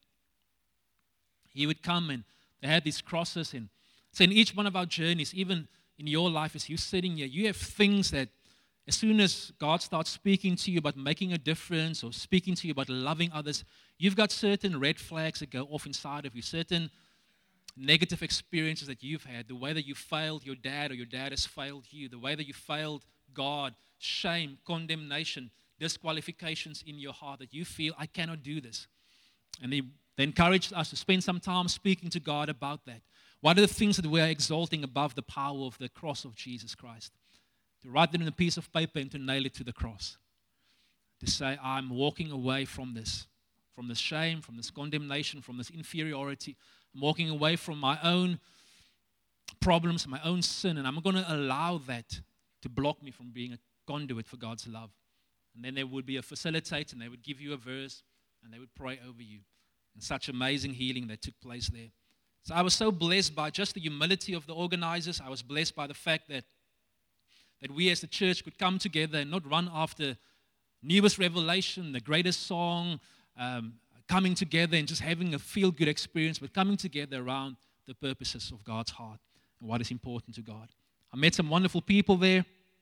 He would come, and they had these crosses. And so in each one of our journeys, even in your life, as you're sitting here, you have things that as soon as God starts speaking to you about making a difference or speaking to you about loving others, you've got certain red flags that go off inside of you, certain negative experiences that you've had, the way that you failed your dad or your dad has failed you, the way that you failed God, shame, condemnation, disqualifications in your heart that you feel, I cannot do this. And they They encouraged us to spend some time speaking to God about that. What are the things that we are exalting above the power of the cross of Jesus Christ? To write it on a piece of paper and to nail it to the cross. To say, I'm walking away from this, from this shame, from this condemnation, from this inferiority. I'm walking away from my own problems, my own sin, and I'm going to allow that to block me from being a conduit for God's love. And then there would be a facilitator, and they would give you a verse, and they would pray over you. And such amazing healing that took place there. So I was so blessed by just the humility of the organizers. I was blessed by the fact that, that we as the church could come together and not run after newest revelation, the greatest song, um, coming together and just having a feel-good experience, but coming together around the purposes of God's heart and what is important to God. I met some wonderful people there.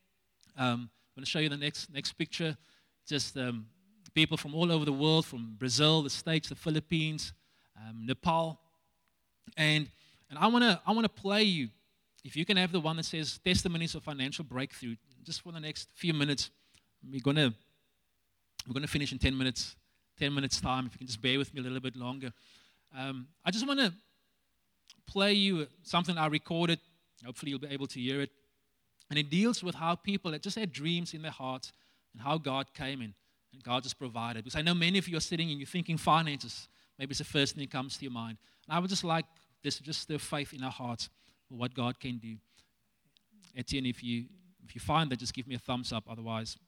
Um, I'm going to show you the next next picture. Just um, people from all over the world, from Brazil, the States, the Philippines, um, Nepal. And and I want to I want to play you, if you can have the one that says Testimonies of Financial Breakthrough, just for the next few minutes. We're going to we're going to finish in ten minutes, ten minutes time, if you can just bear with me a little bit longer. Um, I just want to play you something I recorded. Hopefully you'll be able to hear it. And it deals with how people that just had dreams in their hearts and how God came in and God just provided. Because I know many of you are sitting and you're thinking finances. Maybe it's the first thing that comes to your mind. And I would just like this, just stir faith in our hearts for what God can do. Etienne, if you if you find that, just give me a thumbs up. Otherwise,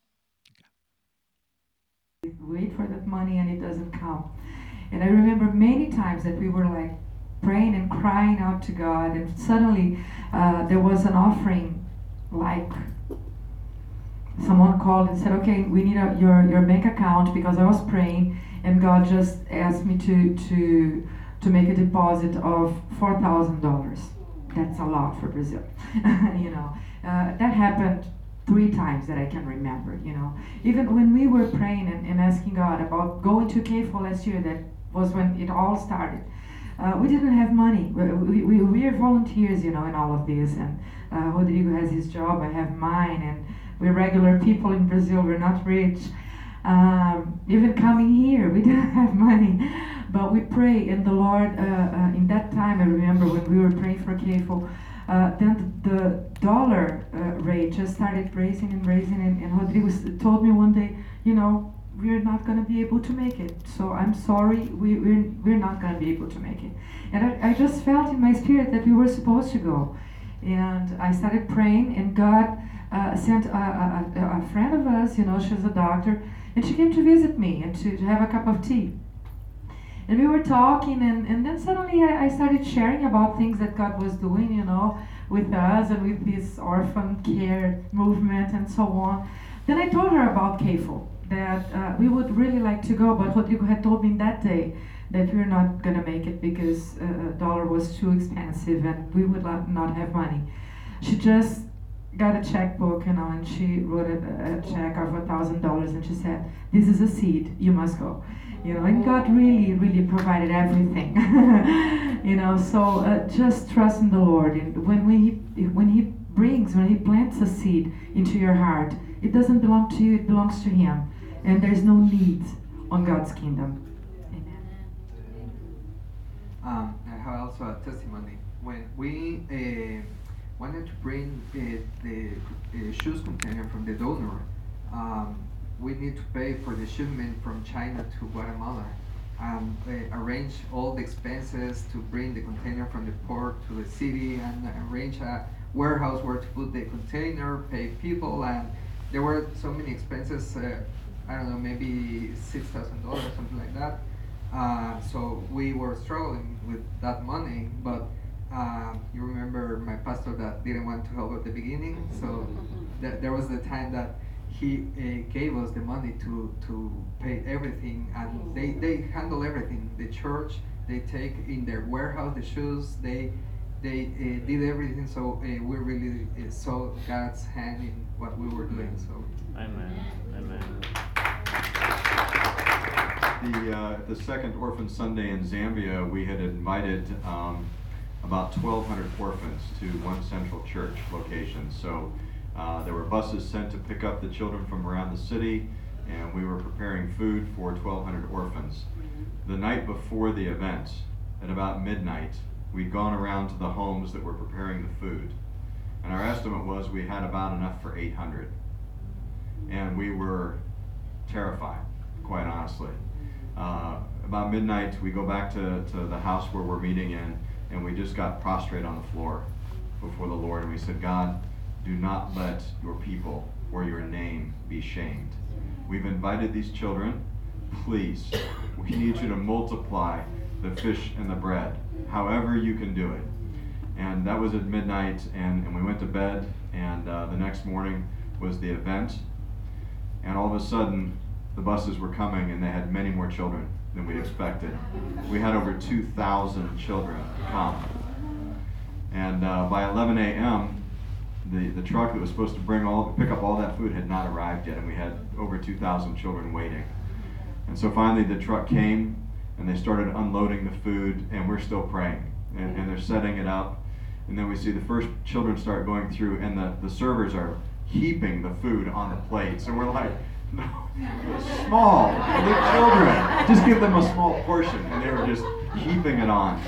okay. Wait for that money and it doesn't come. And I remember many times that we were like praying and crying out to God, and suddenly uh, there was an offering. Like someone called and said, okay, we need a, your your bank account, because I was praying and God just asked me to to to make a deposit of four thousand dollars. That's a lot for Brazil. you know, uh, that happened three times that I can remember. You know, even when we were praying and, and asking God about going to K F O last year, that was when it all started. Uh, we didn't have money. We, we, we are volunteers, you know, in all of this. And uh, Rodrigo has his job, I have mine, and we're regular people in Brazil, we're not rich. Um, even coming here, we didn't have money. But we pray, and the Lord, uh, uh, in that time, I remember when we were praying for K F O, uh, then the, the dollar uh, rate just started raising and raising, and, and Rodrigo told me one day, you know, we're not going to be able to make it. So I'm sorry, we, we're, we're not going to be able to make it. And I, I just felt in my spirit that we were supposed to go. And I started praying, and God uh, sent a, a, a friend of us, you know, she's a doctor, and she came to visit me and to, to have a cup of tea. And we were talking, and, and then suddenly I, I started sharing about things that God was doing, you know, with us and with this orphan care movement and so on. Then I told her about K F O, that uh, we would really like to go, but Rodrigo had told me that day that we were not going to make it because a uh, dollar was too expensive and we would not have money. She just got a checkbook, you know, and she wrote a, a check of a thousand dollars, and she said, "This is a seed. You must go." You know, and God really, really provided everything. You know, so uh, just trust in the Lord. And when we, when He brings, when He plants a seed into your heart, it doesn't belong to you; it belongs to Him. And there's no need on God's kingdom. Um, I have also a testimony. When we uh, wanted to bring uh, the uh, shoes container from the donor, um, we need to pay for the shipment from China to Guatemala. Um, uh, arrange all the expenses to bring the container from the port to the city, and arrange a warehouse where to put the container, pay people, and there were so many expenses. Uh, I don't know, maybe six thousand dollars, something like that. Uh, so we were struggling with that money, but uh, you remember my pastor that didn't want to help at the beginning, so th- there was the time that he uh, gave us the money to, to pay everything, and they, they handle everything. The church, they take in their warehouse the shoes, they they uh, did everything, so uh, we really uh, saw God's hand in what we were doing. So Amen. Amen. The, uh, the second Orphan Sunday in Zambia, we had invited um, about twelve hundred orphans to one central church location. So uh, there were buses sent to pick up the children from around the city, and we were preparing food for twelve hundred orphans. The night before the event, at about midnight, we'd gone around to the homes that were preparing the food, and our estimate was we had about enough for eight hundred. And we were terrified, quite honestly. Uh, about midnight, we go back to, to the house where we're meeting in, and we just got prostrate on the floor before the Lord, and we said, "God, do not let your people or your name be shamed. We've invited these children. Please, we need you to multiply the fish and the bread, however you can do it." And that was at midnight, and, and we went to bed, and uh, the next morning was the event, and all of a sudden, the buses were coming, and they had many more children than we expected. We had over two thousand children come. And uh, by eleven a.m., the, the truck that was supposed to bring all, pick up all that food had not arrived yet, and we had over two thousand children waiting. And so finally the truck came, and they started unloading the food, and we're still praying. And, and they're setting it up, and then we see the first children start going through, and the, the servers are heaping the food on the plate. So we're like, no, small, the children, just give them a small portion, and they were just heaping it on.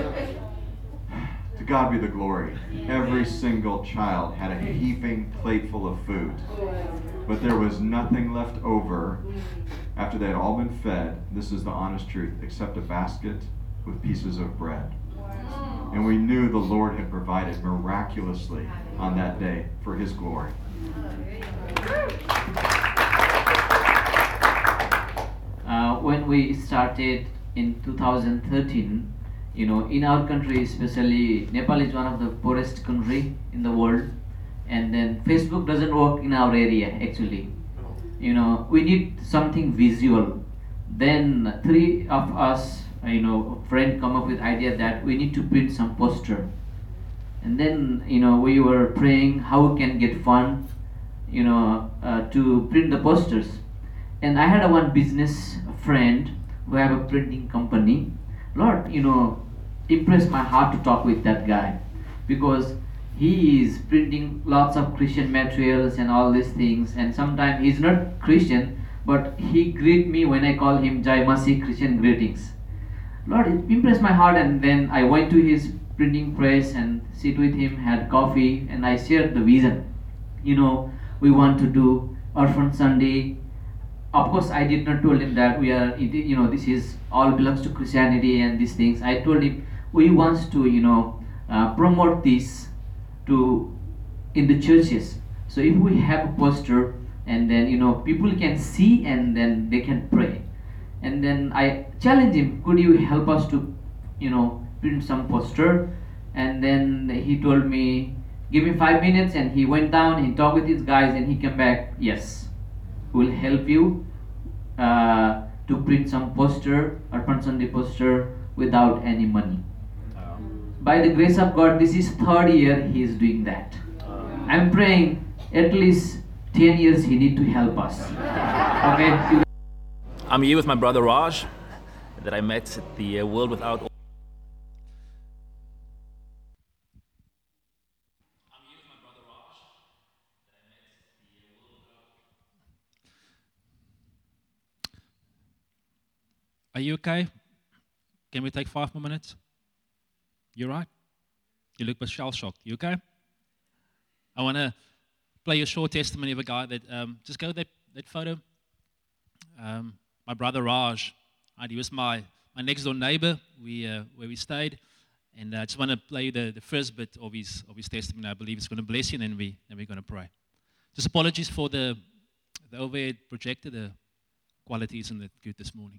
To God be the glory. Every single child had a heaping plateful of food, but there was nothing left over after they had all been fed. This is the honest truth, except a basket with pieces of bread. And we knew the Lord had provided miraculously on that day for His glory. Uh, when we started in two thousand thirteen, you know, in our country, especially Nepal is one of the poorest country in the world, and then Facebook doesn't work in our area actually. You know, we need something visual. Then three of us, you know, friend come up with idea that we need to print some poster. And then, you know, we were praying how we can get fund, you know, uh, to print the posters. And I had a one business friend who have a printing company. Lord, you know, impressed my heart to talk with that guy, because he is printing lots of Christian materials and all these things, and sometimes he's not Christian, but he greet me when I call him Jai Masi Christian greetings. Lord, it impressed my heart, and then I went to his printing press and sit with him, had coffee, and I shared the vision. You know, we want to do Orphan Sunday. Of course, I did not tell him that we are, you know, this is all belongs to Christianity and these things. I told him we want to, you know, uh, promote this to in the churches. So if we have a poster, and then you know people can see and then they can pray. And then I challenged him, could you help us to, you know, print some poster? And then he told me, give me five minutes, and he went down, he talked with his guys, and he came back, yes, we'll help you uh, to print some poster, Orphan Sunday poster, without any money. Oh. By the grace of God, this is third year he is doing that. Oh. I'm praying at least ten years he need to help us. Okay. I'm here with my brother Raj, that I met at the uh, World Without. Are you okay? Can we take five more minutes? You right? You look a bit shell-shocked. You okay? I want to play a short testimony of a guy that, um, just go that, that photo. Um, my brother Raj, right, he was my, my next door neighbor we, uh, where we stayed. And I uh, just want to play the, the first bit of his, of his testimony. I believe it's going to bless you, and then, we, then we're going to pray. Just apologies for the, the overhead projector. The quality isn't that good this morning.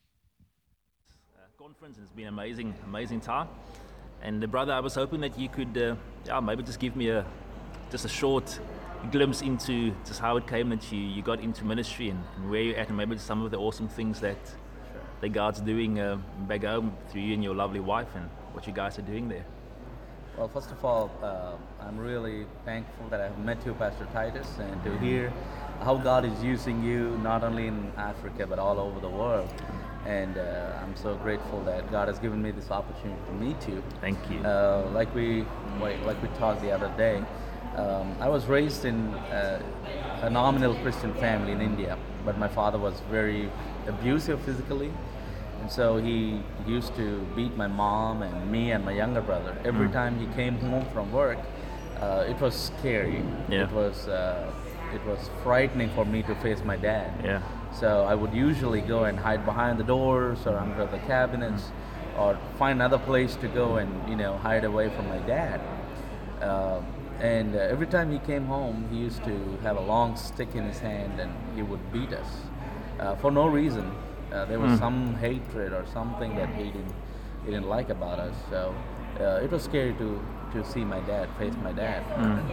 Conference, and it's been an amazing, amazing time. And uh, brother, I was hoping that you could, uh, yeah, maybe just give me a, just a short glimpse into just how it came that you, you got into ministry, and, and where you're at, and maybe some of the awesome things that sure. that God's doing uh, back home through you and your lovely wife, and what you guys are doing there. Well, first of all, uh, I'm really thankful that I've met you, Pastor Titus, and to hear how God is using you not only in Africa but all over the world. And uh, I'm so grateful that God has given me this opportunity to meet you. Thank you. Uh, like we like we talked the other day, um, I was raised in uh, a nominal Christian family in India, but my father was very abusive physically, and so he used to beat my mom and me and my younger brother. Every mm. time he came home from work, uh, it was scary. Yeah. It was uh, it was frightening for me to face my dad. Yeah. So I would usually go and hide behind the doors or under the cabinets, mm. or find another place to go and, you know, hide away from my dad. Uh, and uh, every time he came home, he used to have a long stick in his hand, and he would beat us uh, for no reason. Uh, there was mm. some hatred or something that he didn't he didn't like about us. So uh, it was scary to to see my dad, face my dad.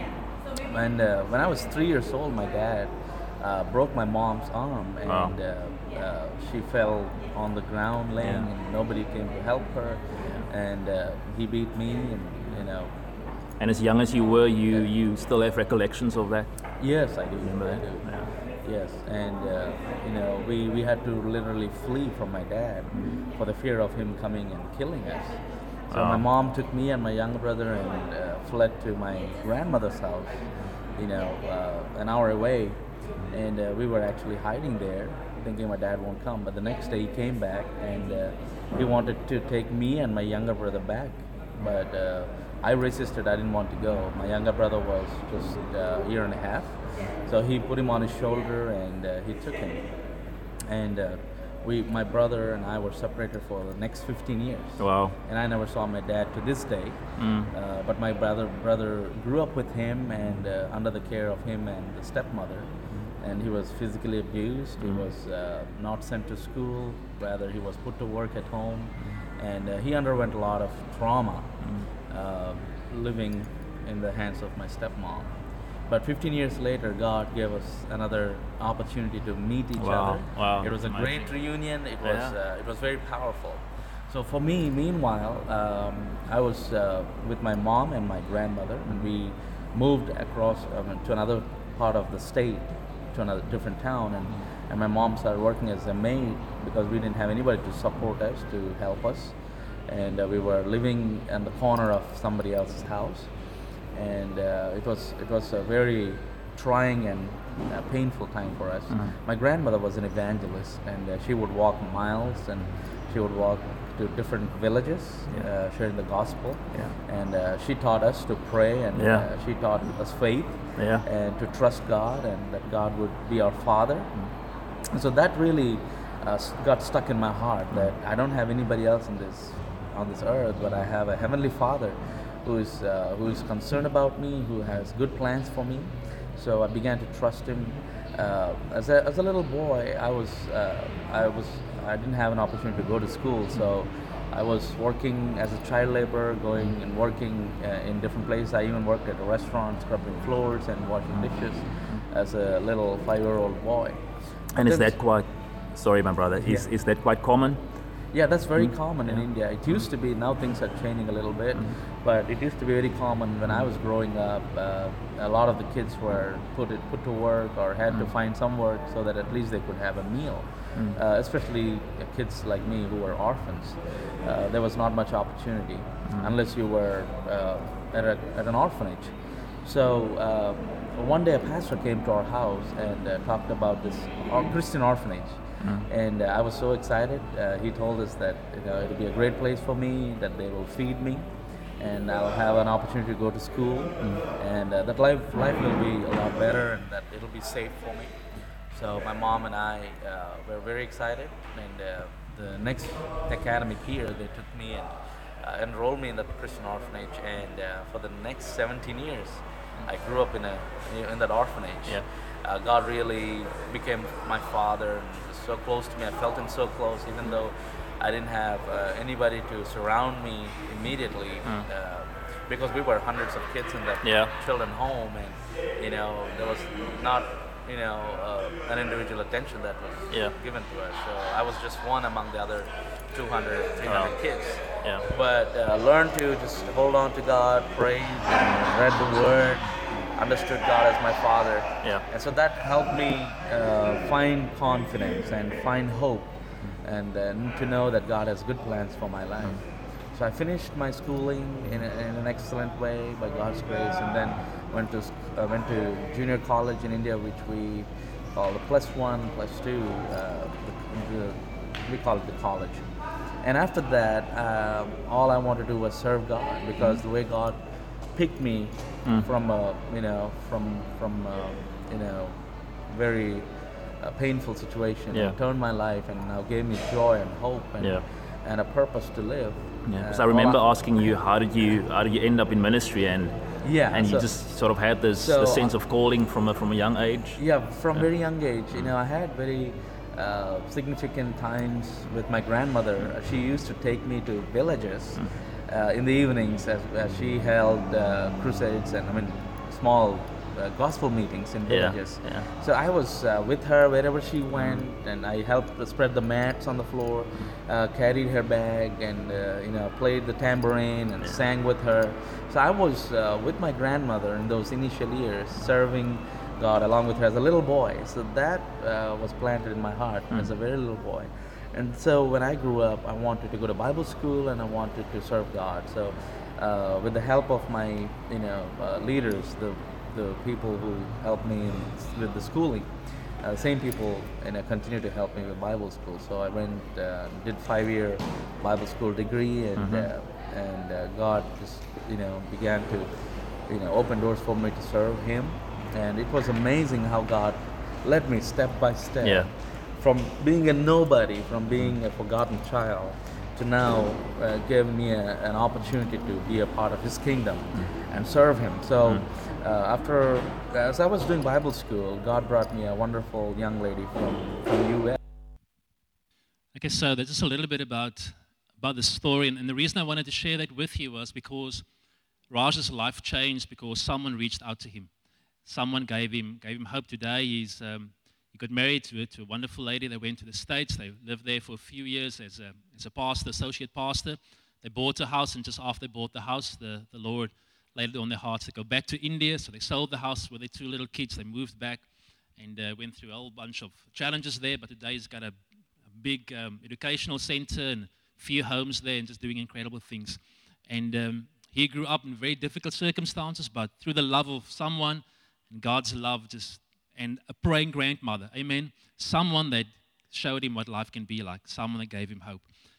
Mm. And uh, when I was three years old, my dad Uh, broke my mom's arm, and wow. uh, uh, she fell on the ground laying, yeah. and nobody came to help her. Yeah. And uh, he beat me, and you know. And as young as you were, you uh, you still have recollections of that? Yes, I do. Remember I that? do. Yeah. Yes, and uh, you know, we we had to literally flee from my dad mm. for the fear of him coming and killing us. So wow. my mom took me and my younger brother and uh, fled to my grandmother's house, you know, uh, an hour away. And uh, we were actually hiding there, thinking my dad won't come. But the next day he came back, and uh, he wanted to take me and my younger brother back. But uh, I resisted. I didn't want to go. My younger brother was just uh, a year and a half. So he put him on his shoulder, and uh, he took him. And uh, we, my brother and I were separated for the next fifteen years. Wow. And I never saw my dad to this day. Mm. Uh, but my brother brother grew up with him, and uh, under the care of him and the stepmother. And he was physically abused. Mm. He was uh, not sent to school. Rather, he was put to work at home. Mm. And uh, he underwent a lot of trauma mm. uh, living in the hands of my stepmom. But fifteen years later, God gave us another opportunity to meet each wow. other. Wow. It was a Amazing. great reunion. It yeah. was uh, it was very powerful. So for me, meanwhile, um, I was uh, with my mom and my grandmother, and we moved across um, to another part of the state, to another different town, and, and my mom started working as a maid because we didn't have anybody to support us, to help us, and uh, we were living in the corner of somebody else's house, and uh, it was it was a very trying and uh, painful time for us. Mm-hmm. My grandmother was an evangelist, and uh, she would walk miles, and she would walk to different villages, Yeah. uh, sharing the gospel. Yeah. And uh, she taught us to pray, and Yeah. uh, she taught us faith, Yeah. and to trust God, and that God would be our Father. And so that really uh, s- got stuck in my heart, that I don't have anybody else in this on this earth, but I have a heavenly Father who is uh, who is concerned about me, who has good plans for me. So I began to trust Him. Uh, as a as a little boy, I was uh, I was I didn't have an opportunity to go to school, so I was working as a child laborer, going and working uh, in different places. I even worked at a restaurant, scrubbing floors and washing dishes as a little five-year-old boy. And is Then- that quite, sorry my brother, is, Yeah. is that quite common? Yeah, that's very Mm. common in Yeah. India. It used to be, now things are changing a little bit, but it used to be very common when I was growing up. Uh, a lot of the kids were put it, put to work or had to Mm. find some work so that at least they could have a meal. Mm. Uh, especially uh, kids like me who were orphans. Uh, there was not much opportunity Mm. unless you were uh, at, a, at an orphanage. So uh, one day a pastor came to our house and uh, talked about this or- Christian orphanage. Mm. And uh, I was so excited. Uh, he told us that you know, it'll be a great place for me, that they will feed me, and I'll have an opportunity to go to school, and uh, that life life will be a lot better, and that it'll be safe for me. So my mom and I uh, were very excited, and uh, the next academic year they took me and uh, enrolled me in the Christian orphanage, and uh, for the next seventeen years, I grew up in a in that orphanage. Yeah. Uh, God really became my father and was so close to me. I felt Him so close, even though I didn't have uh, anybody to surround me immediately, Mm. uh, because we were hundreds of kids in that Yeah. children home, and you know there was not you know uh, an individual attention that was Yeah. given to us. So I was just one among the other two hundred, three hundred Wow. kids. Yeah. But uh, learned to just hold on to God, prayed, and read the Word, understood God as my Father. Yeah. And so that helped me uh, find confidence and find hope, and uh, to know that God has good plans for my life. So I finished my schooling in, a, in an excellent way by God's grace, and then went to sc- uh, went to junior college in India, which we call the plus one, plus two. Uh, the, the, we call it the college. And after that, um, all I wanted to do was serve God, because the way God picked me Mm. from a you know from from uh, you know very uh, painful situation, Yeah. and turned my life, and now gave me joy and hope and Yeah. and a purpose to live. Yeah, because Uh, I remember all asking you, how did you how did you end up in ministry, and Yeah, and you so- just sort of had this so the sense I- of calling from a, from a young age. Yeah, from Yeah. very young age, you know, I had very uh, significant times with my grandmother. She used to take me to villages uh, in the evenings as, as she held uh, crusades and I mean small uh, gospel meetings in Yeah, villages. yeah. So I was uh, with her wherever she went, and I helped to spread the mats on the floor, uh, carried her bag, and uh, you know played the tambourine and sang with her. So I was uh, with my grandmother in those initial years, serving God along with her as a little boy. So that uh, was planted in my heart Mm. as a very little boy. And so when I grew up, I wanted to go to Bible school, and I wanted to serve God. So uh, with the help of my you know uh, leaders, the the people who helped me in, with the schooling, uh, same people you know continue to help me with Bible school. So I went uh, did five year Bible school degree, and Mhm. uh, and uh, God just you know began to you know open doors for me to serve Him, and it was amazing how God led me step by step. Yeah. From being a nobody, from being a forgotten child, to now uh, giving me a, an opportunity to be a part of His kingdom and serve Him. So uh, after, as I was doing Bible school, God brought me a wonderful young lady from, from U S. Okay, so that's just a little bit about about the story, and, and the reason I wanted to share that with you was because Raj's life changed because someone reached out to him. Someone gave him gave him hope. Today, he's um, he got married to, to a wonderful lady. They went to the States. They lived there for a few years as a as a pastor, associate pastor. They bought a house, and just after they bought the house, the, the Lord laid it on their hearts to go back to India. So they sold the house with their two little kids. They moved back and uh, went through a whole bunch of challenges there. But today he's got a, a big um, educational center and a few homes there and just doing incredible things. And um, he grew up in very difficult circumstances, but through the love of someone and God's love, just and a praying grandmother, amen, someone that showed him what life can be like, someone that gave him hope.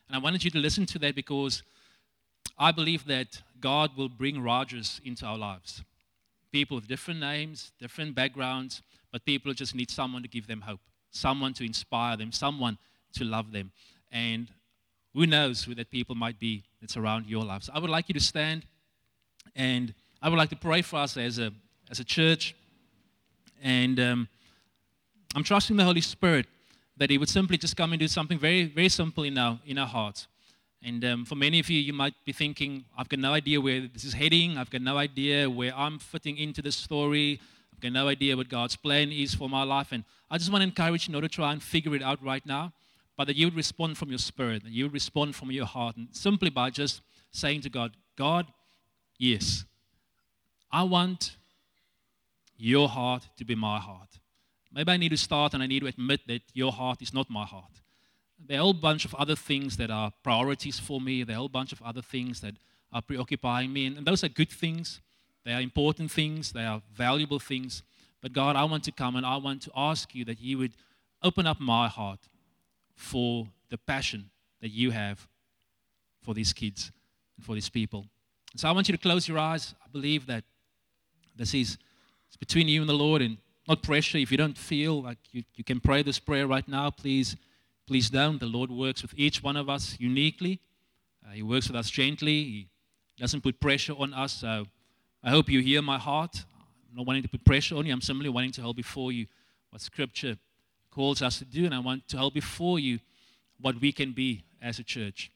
And I wanted you to listen to that because I believe that God will bring Rogers into our lives. People with different names, different backgrounds, but people just need someone to give them hope, someone to inspire them, someone to love them. And who knows who that people might be that's around your lives. So I would like you to stand, and I would like to pray for us as a as a church. And um, I'm trusting the Holy Spirit that He would simply just come and do something very, very simple in our in our hearts. And um, for many of you, you might be thinking, I've got no idea where this is heading. I've got no idea where I'm fitting into this story. I've got no idea what God's plan is for my life. And I just want to encourage you not to try and figure it out right now, but that you would respond from your spirit, that you would respond from your heart, and simply by just saying to God, God, yes, I want your heart to be my heart. Maybe I need to start and I need to admit that your heart is not my heart. There are a whole bunch of other things that are priorities for me. There are a whole bunch of other things that are preoccupying me. And, and those are good things. They are important things. They are valuable things. But God, I want to come and I want to ask you that you would open up my heart for the passion that you have for these kids and for these people. So I want you to close your eyes. I believe that this is it's between you and the Lord, and not pressure. If you don't feel like you, you can pray this prayer right now, please Please don't. The Lord works with each one of us uniquely. Uh, he works with us gently. He doesn't put pressure on us. So I hope you hear my heart. I'm not wanting to put pressure on you. I'm simply wanting to hold before you what Scripture calls us to do. And I want to hold before you what we can be as a church.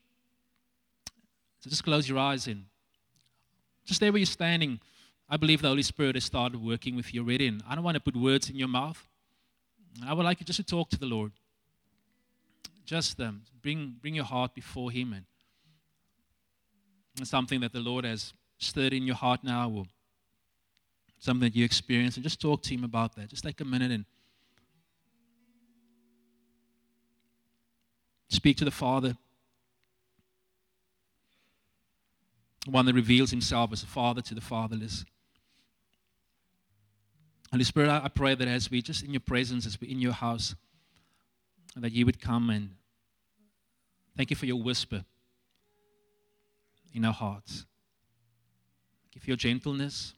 So just close your eyes and just there where you're standing, I believe the Holy Spirit has started working with you already. And I don't want to put words in your mouth. I would like you just to talk to the Lord. Just um, bring bring your heart before Him, and it's something that the Lord has stirred in your heart now, or something that you experience, and just talk to Him about that. Just take a minute and speak to the Father, the one that reveals Himself as a father to the fatherless. Holy Spirit, I pray that as we just in your presence, as we're in your house, that you would come and thank you for your whisper in our hearts. Thank you for your gentleness.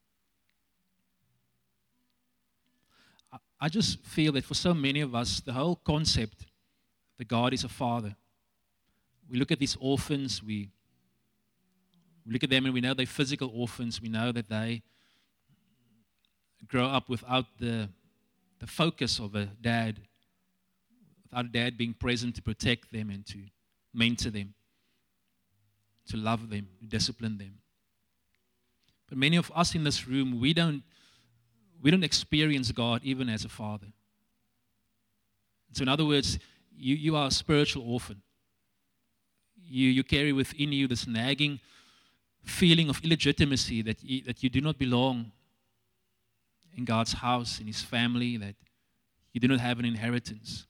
I, I just feel that for so many of us, the whole concept that God is a father, we look at these orphans, we, we look at them and we know they're physical orphans. We know that they grow up without the, the focus of a dad, without a dad being present to protect them and to mentor them, to love them, to discipline them. But many of us in this room, we don't, we don't experience God even as a father. So in other words, you, you are a spiritual orphan. You, you carry within you this nagging feeling of illegitimacy that you, that you do not belong in God's house, in His family, that you do not have an inheritance.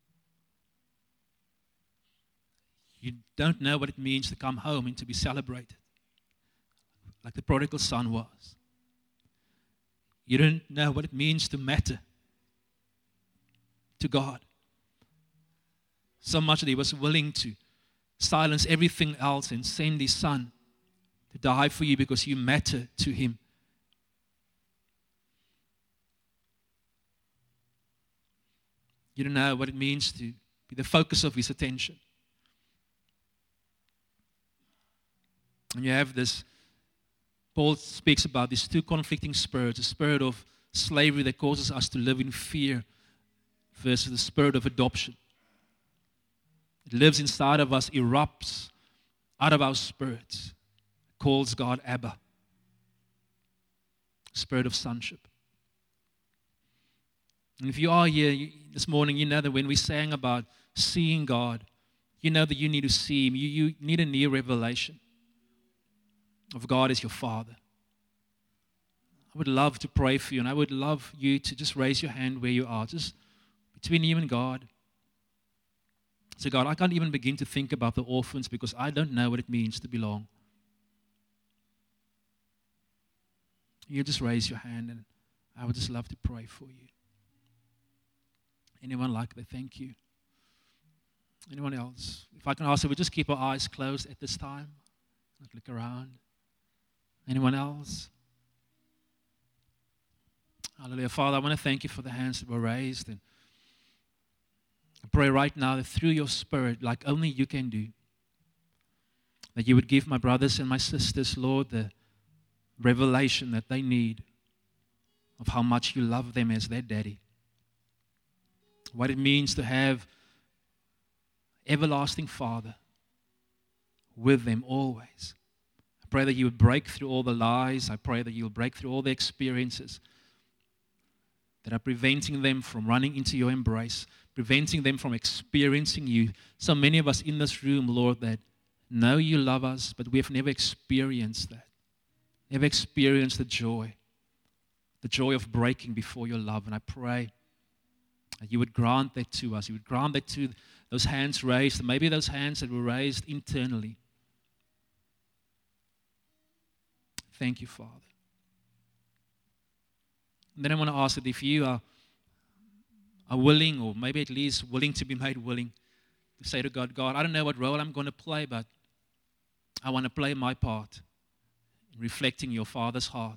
You don't know what it means to come home and to be celebrated, like the prodigal son was. You don't know what it means to matter to God. So much that He was willing to silence everything else and send His Son to die for you because you matter to Him. You don't know what it means to be the focus of His attention. And you have this, Paul speaks about these two conflicting spirits, the spirit of slavery that causes us to live in fear versus the spirit of adoption. It lives inside of us, erupts out of our spirits, calls God Abba, spirit of sonship. And if you are here you, this morning, you know that when we sang about seeing God, you know that you need to see Him. You, you need a near revelation of God as your Father. I would love to pray for you, and I would love you to just raise your hand where you are, just between you and God. So God, I can't even begin to think about the orphans because I don't know what it means to belong. You just raise your hand, and I would just love to pray for you. Anyone like that? Thank you. Anyone else? If I can ask, we just keep our eyes closed at this time. Not look around. Anyone else? Hallelujah. Father, I want to thank you for the hands that were raised. And I pray right now that through your Spirit, like only you can do, that you would give my brothers and my sisters, Lord, the revelation that they need of how much you love them as their daddy. What it means to have everlasting Father with them always. I pray that you would break through all the lies. I pray that you'll break through all the experiences that are preventing them from running into your embrace, preventing them from experiencing you. So many of us in this room, Lord, that know you love us, but we have never experienced that. Never experienced the joy, the joy of breaking before your love. And I pray that you would grant that to us. You would grant that to those hands raised, and maybe those hands that were raised internally. Thank you, Father. And then I want to ask that if you are, are willing, or maybe at least willing to be made willing, to say to God, God, I don't know what role I'm going to play, but I want to play my part in reflecting your Father's heart.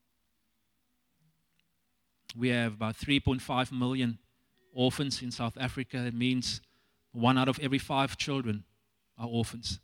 We have about three point five million orphans in South Africa. It means one out of every five children are orphans.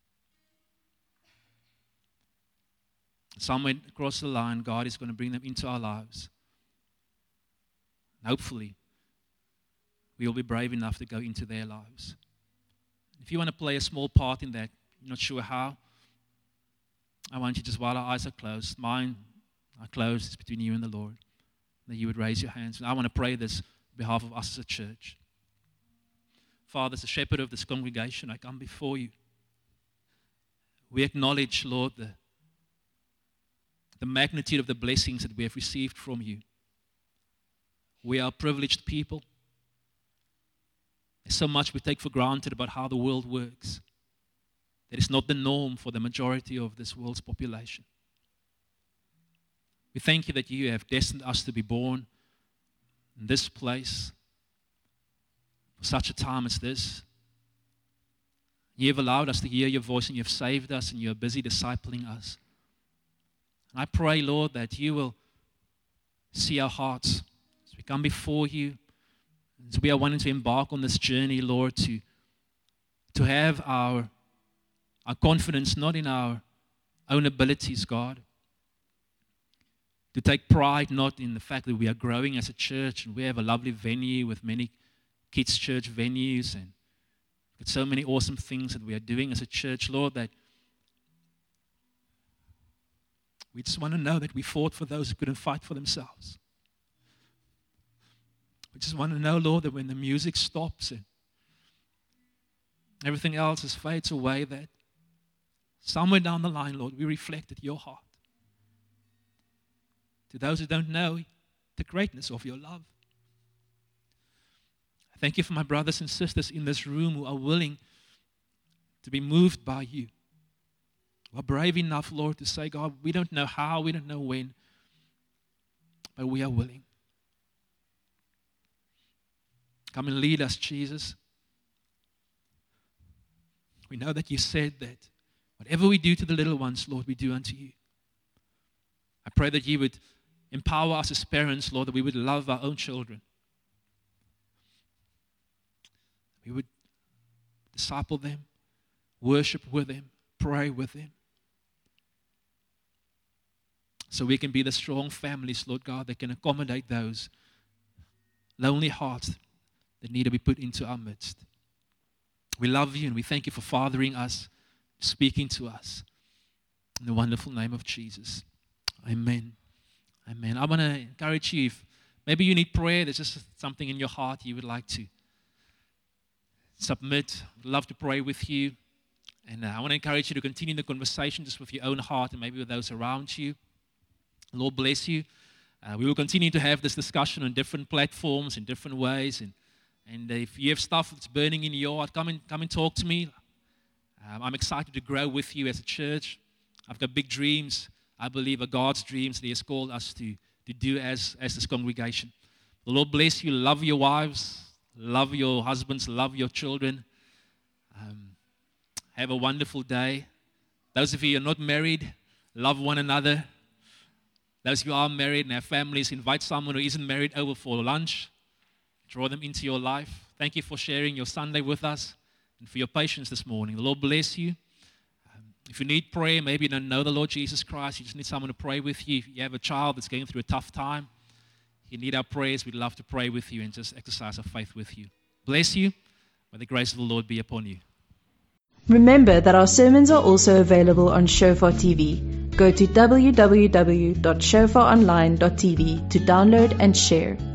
Somewhere across the line, God is going to bring them into our lives. And hopefully, we will be brave enough to go into their lives. If you want to play a small part in that, you're not sure how, I want you just, while our eyes are closed, mine are closed, it's between you and the Lord, that you would raise your hands. And I want to pray this on behalf of us as a church. Father, as the shepherd of this congregation, I come before you. We acknowledge, Lord, the, the magnitude of the blessings that we have received from you. We are privileged people. There's so much we take for granted about how the world works. That is not the norm for the majority of this world's population. We thank you that you have destined us to be born in this place for such a time as this. You have allowed us to hear your voice, and you have saved us, and you are busy discipling us. And I pray, Lord, that you will see our hearts as we come before you, as we are wanting to embark on this journey, Lord, to, to have our, our confidence not in our own abilities, God, to take pride not in the fact that we are growing as a church and we have a lovely venue with many kids' church venues and got so many awesome things that we are doing as a church, Lord, that we just want to know that we fought for those who couldn't fight for themselves. We just want to know, Lord, that when the music stops and everything else just fades away, that somewhere down the line, Lord, we reflected your heart. To those who don't know the greatness of your love. I thank you for my brothers and sisters in this room who are willing to be moved by you. Who are brave enough, Lord, to say, God, we don't know how, we don't know when, but we are willing. Come and lead us, Jesus. We know that you said that whatever we do to the little ones, Lord, we do unto you. I pray that you would empower us as parents, Lord, that we would love our own children. We would disciple them, worship with them, pray with them. So we can be the strong families, Lord God, that can accommodate those lonely hearts that need to be put into our midst. We love you and we thank you for fathering us, speaking to us. In the wonderful name of Jesus. Amen. Amen. I want to encourage you, if maybe you need prayer, there's just something in your heart you would like to submit. I'd love to pray with you. And uh, I want to encourage you to continue the conversation just with your own heart and maybe with those around you. Lord bless you. Uh, we will continue to have this discussion on different platforms in different ways. And, and if you have stuff that's burning in your heart, come and, come and talk to me. Um, I'm excited to grow with you as a church. I've got big dreams. I believe are God's dreams that He has called us to, to do as, as this congregation. The Lord bless you. Love your wives. Love your husbands. Love your children. Um, have a wonderful day. Those of you who are not married, love one another. Those of you who are married and have families, invite someone who isn't married over for lunch. Draw them into your life. Thank you for sharing your Sunday with us and for your patience this morning. The Lord bless you. Um, if you need prayer, maybe you don't know the Lord Jesus Christ, you just need someone to pray with you. If you have a child that's going through a tough time, you need our prayers, we'd love to pray with you and just exercise our faith with you. Bless you. May the grace of the Lord be upon you. Remember that our sermons are also available on Shofar T V. Go to w w w dot shofar online dot t v to download and share.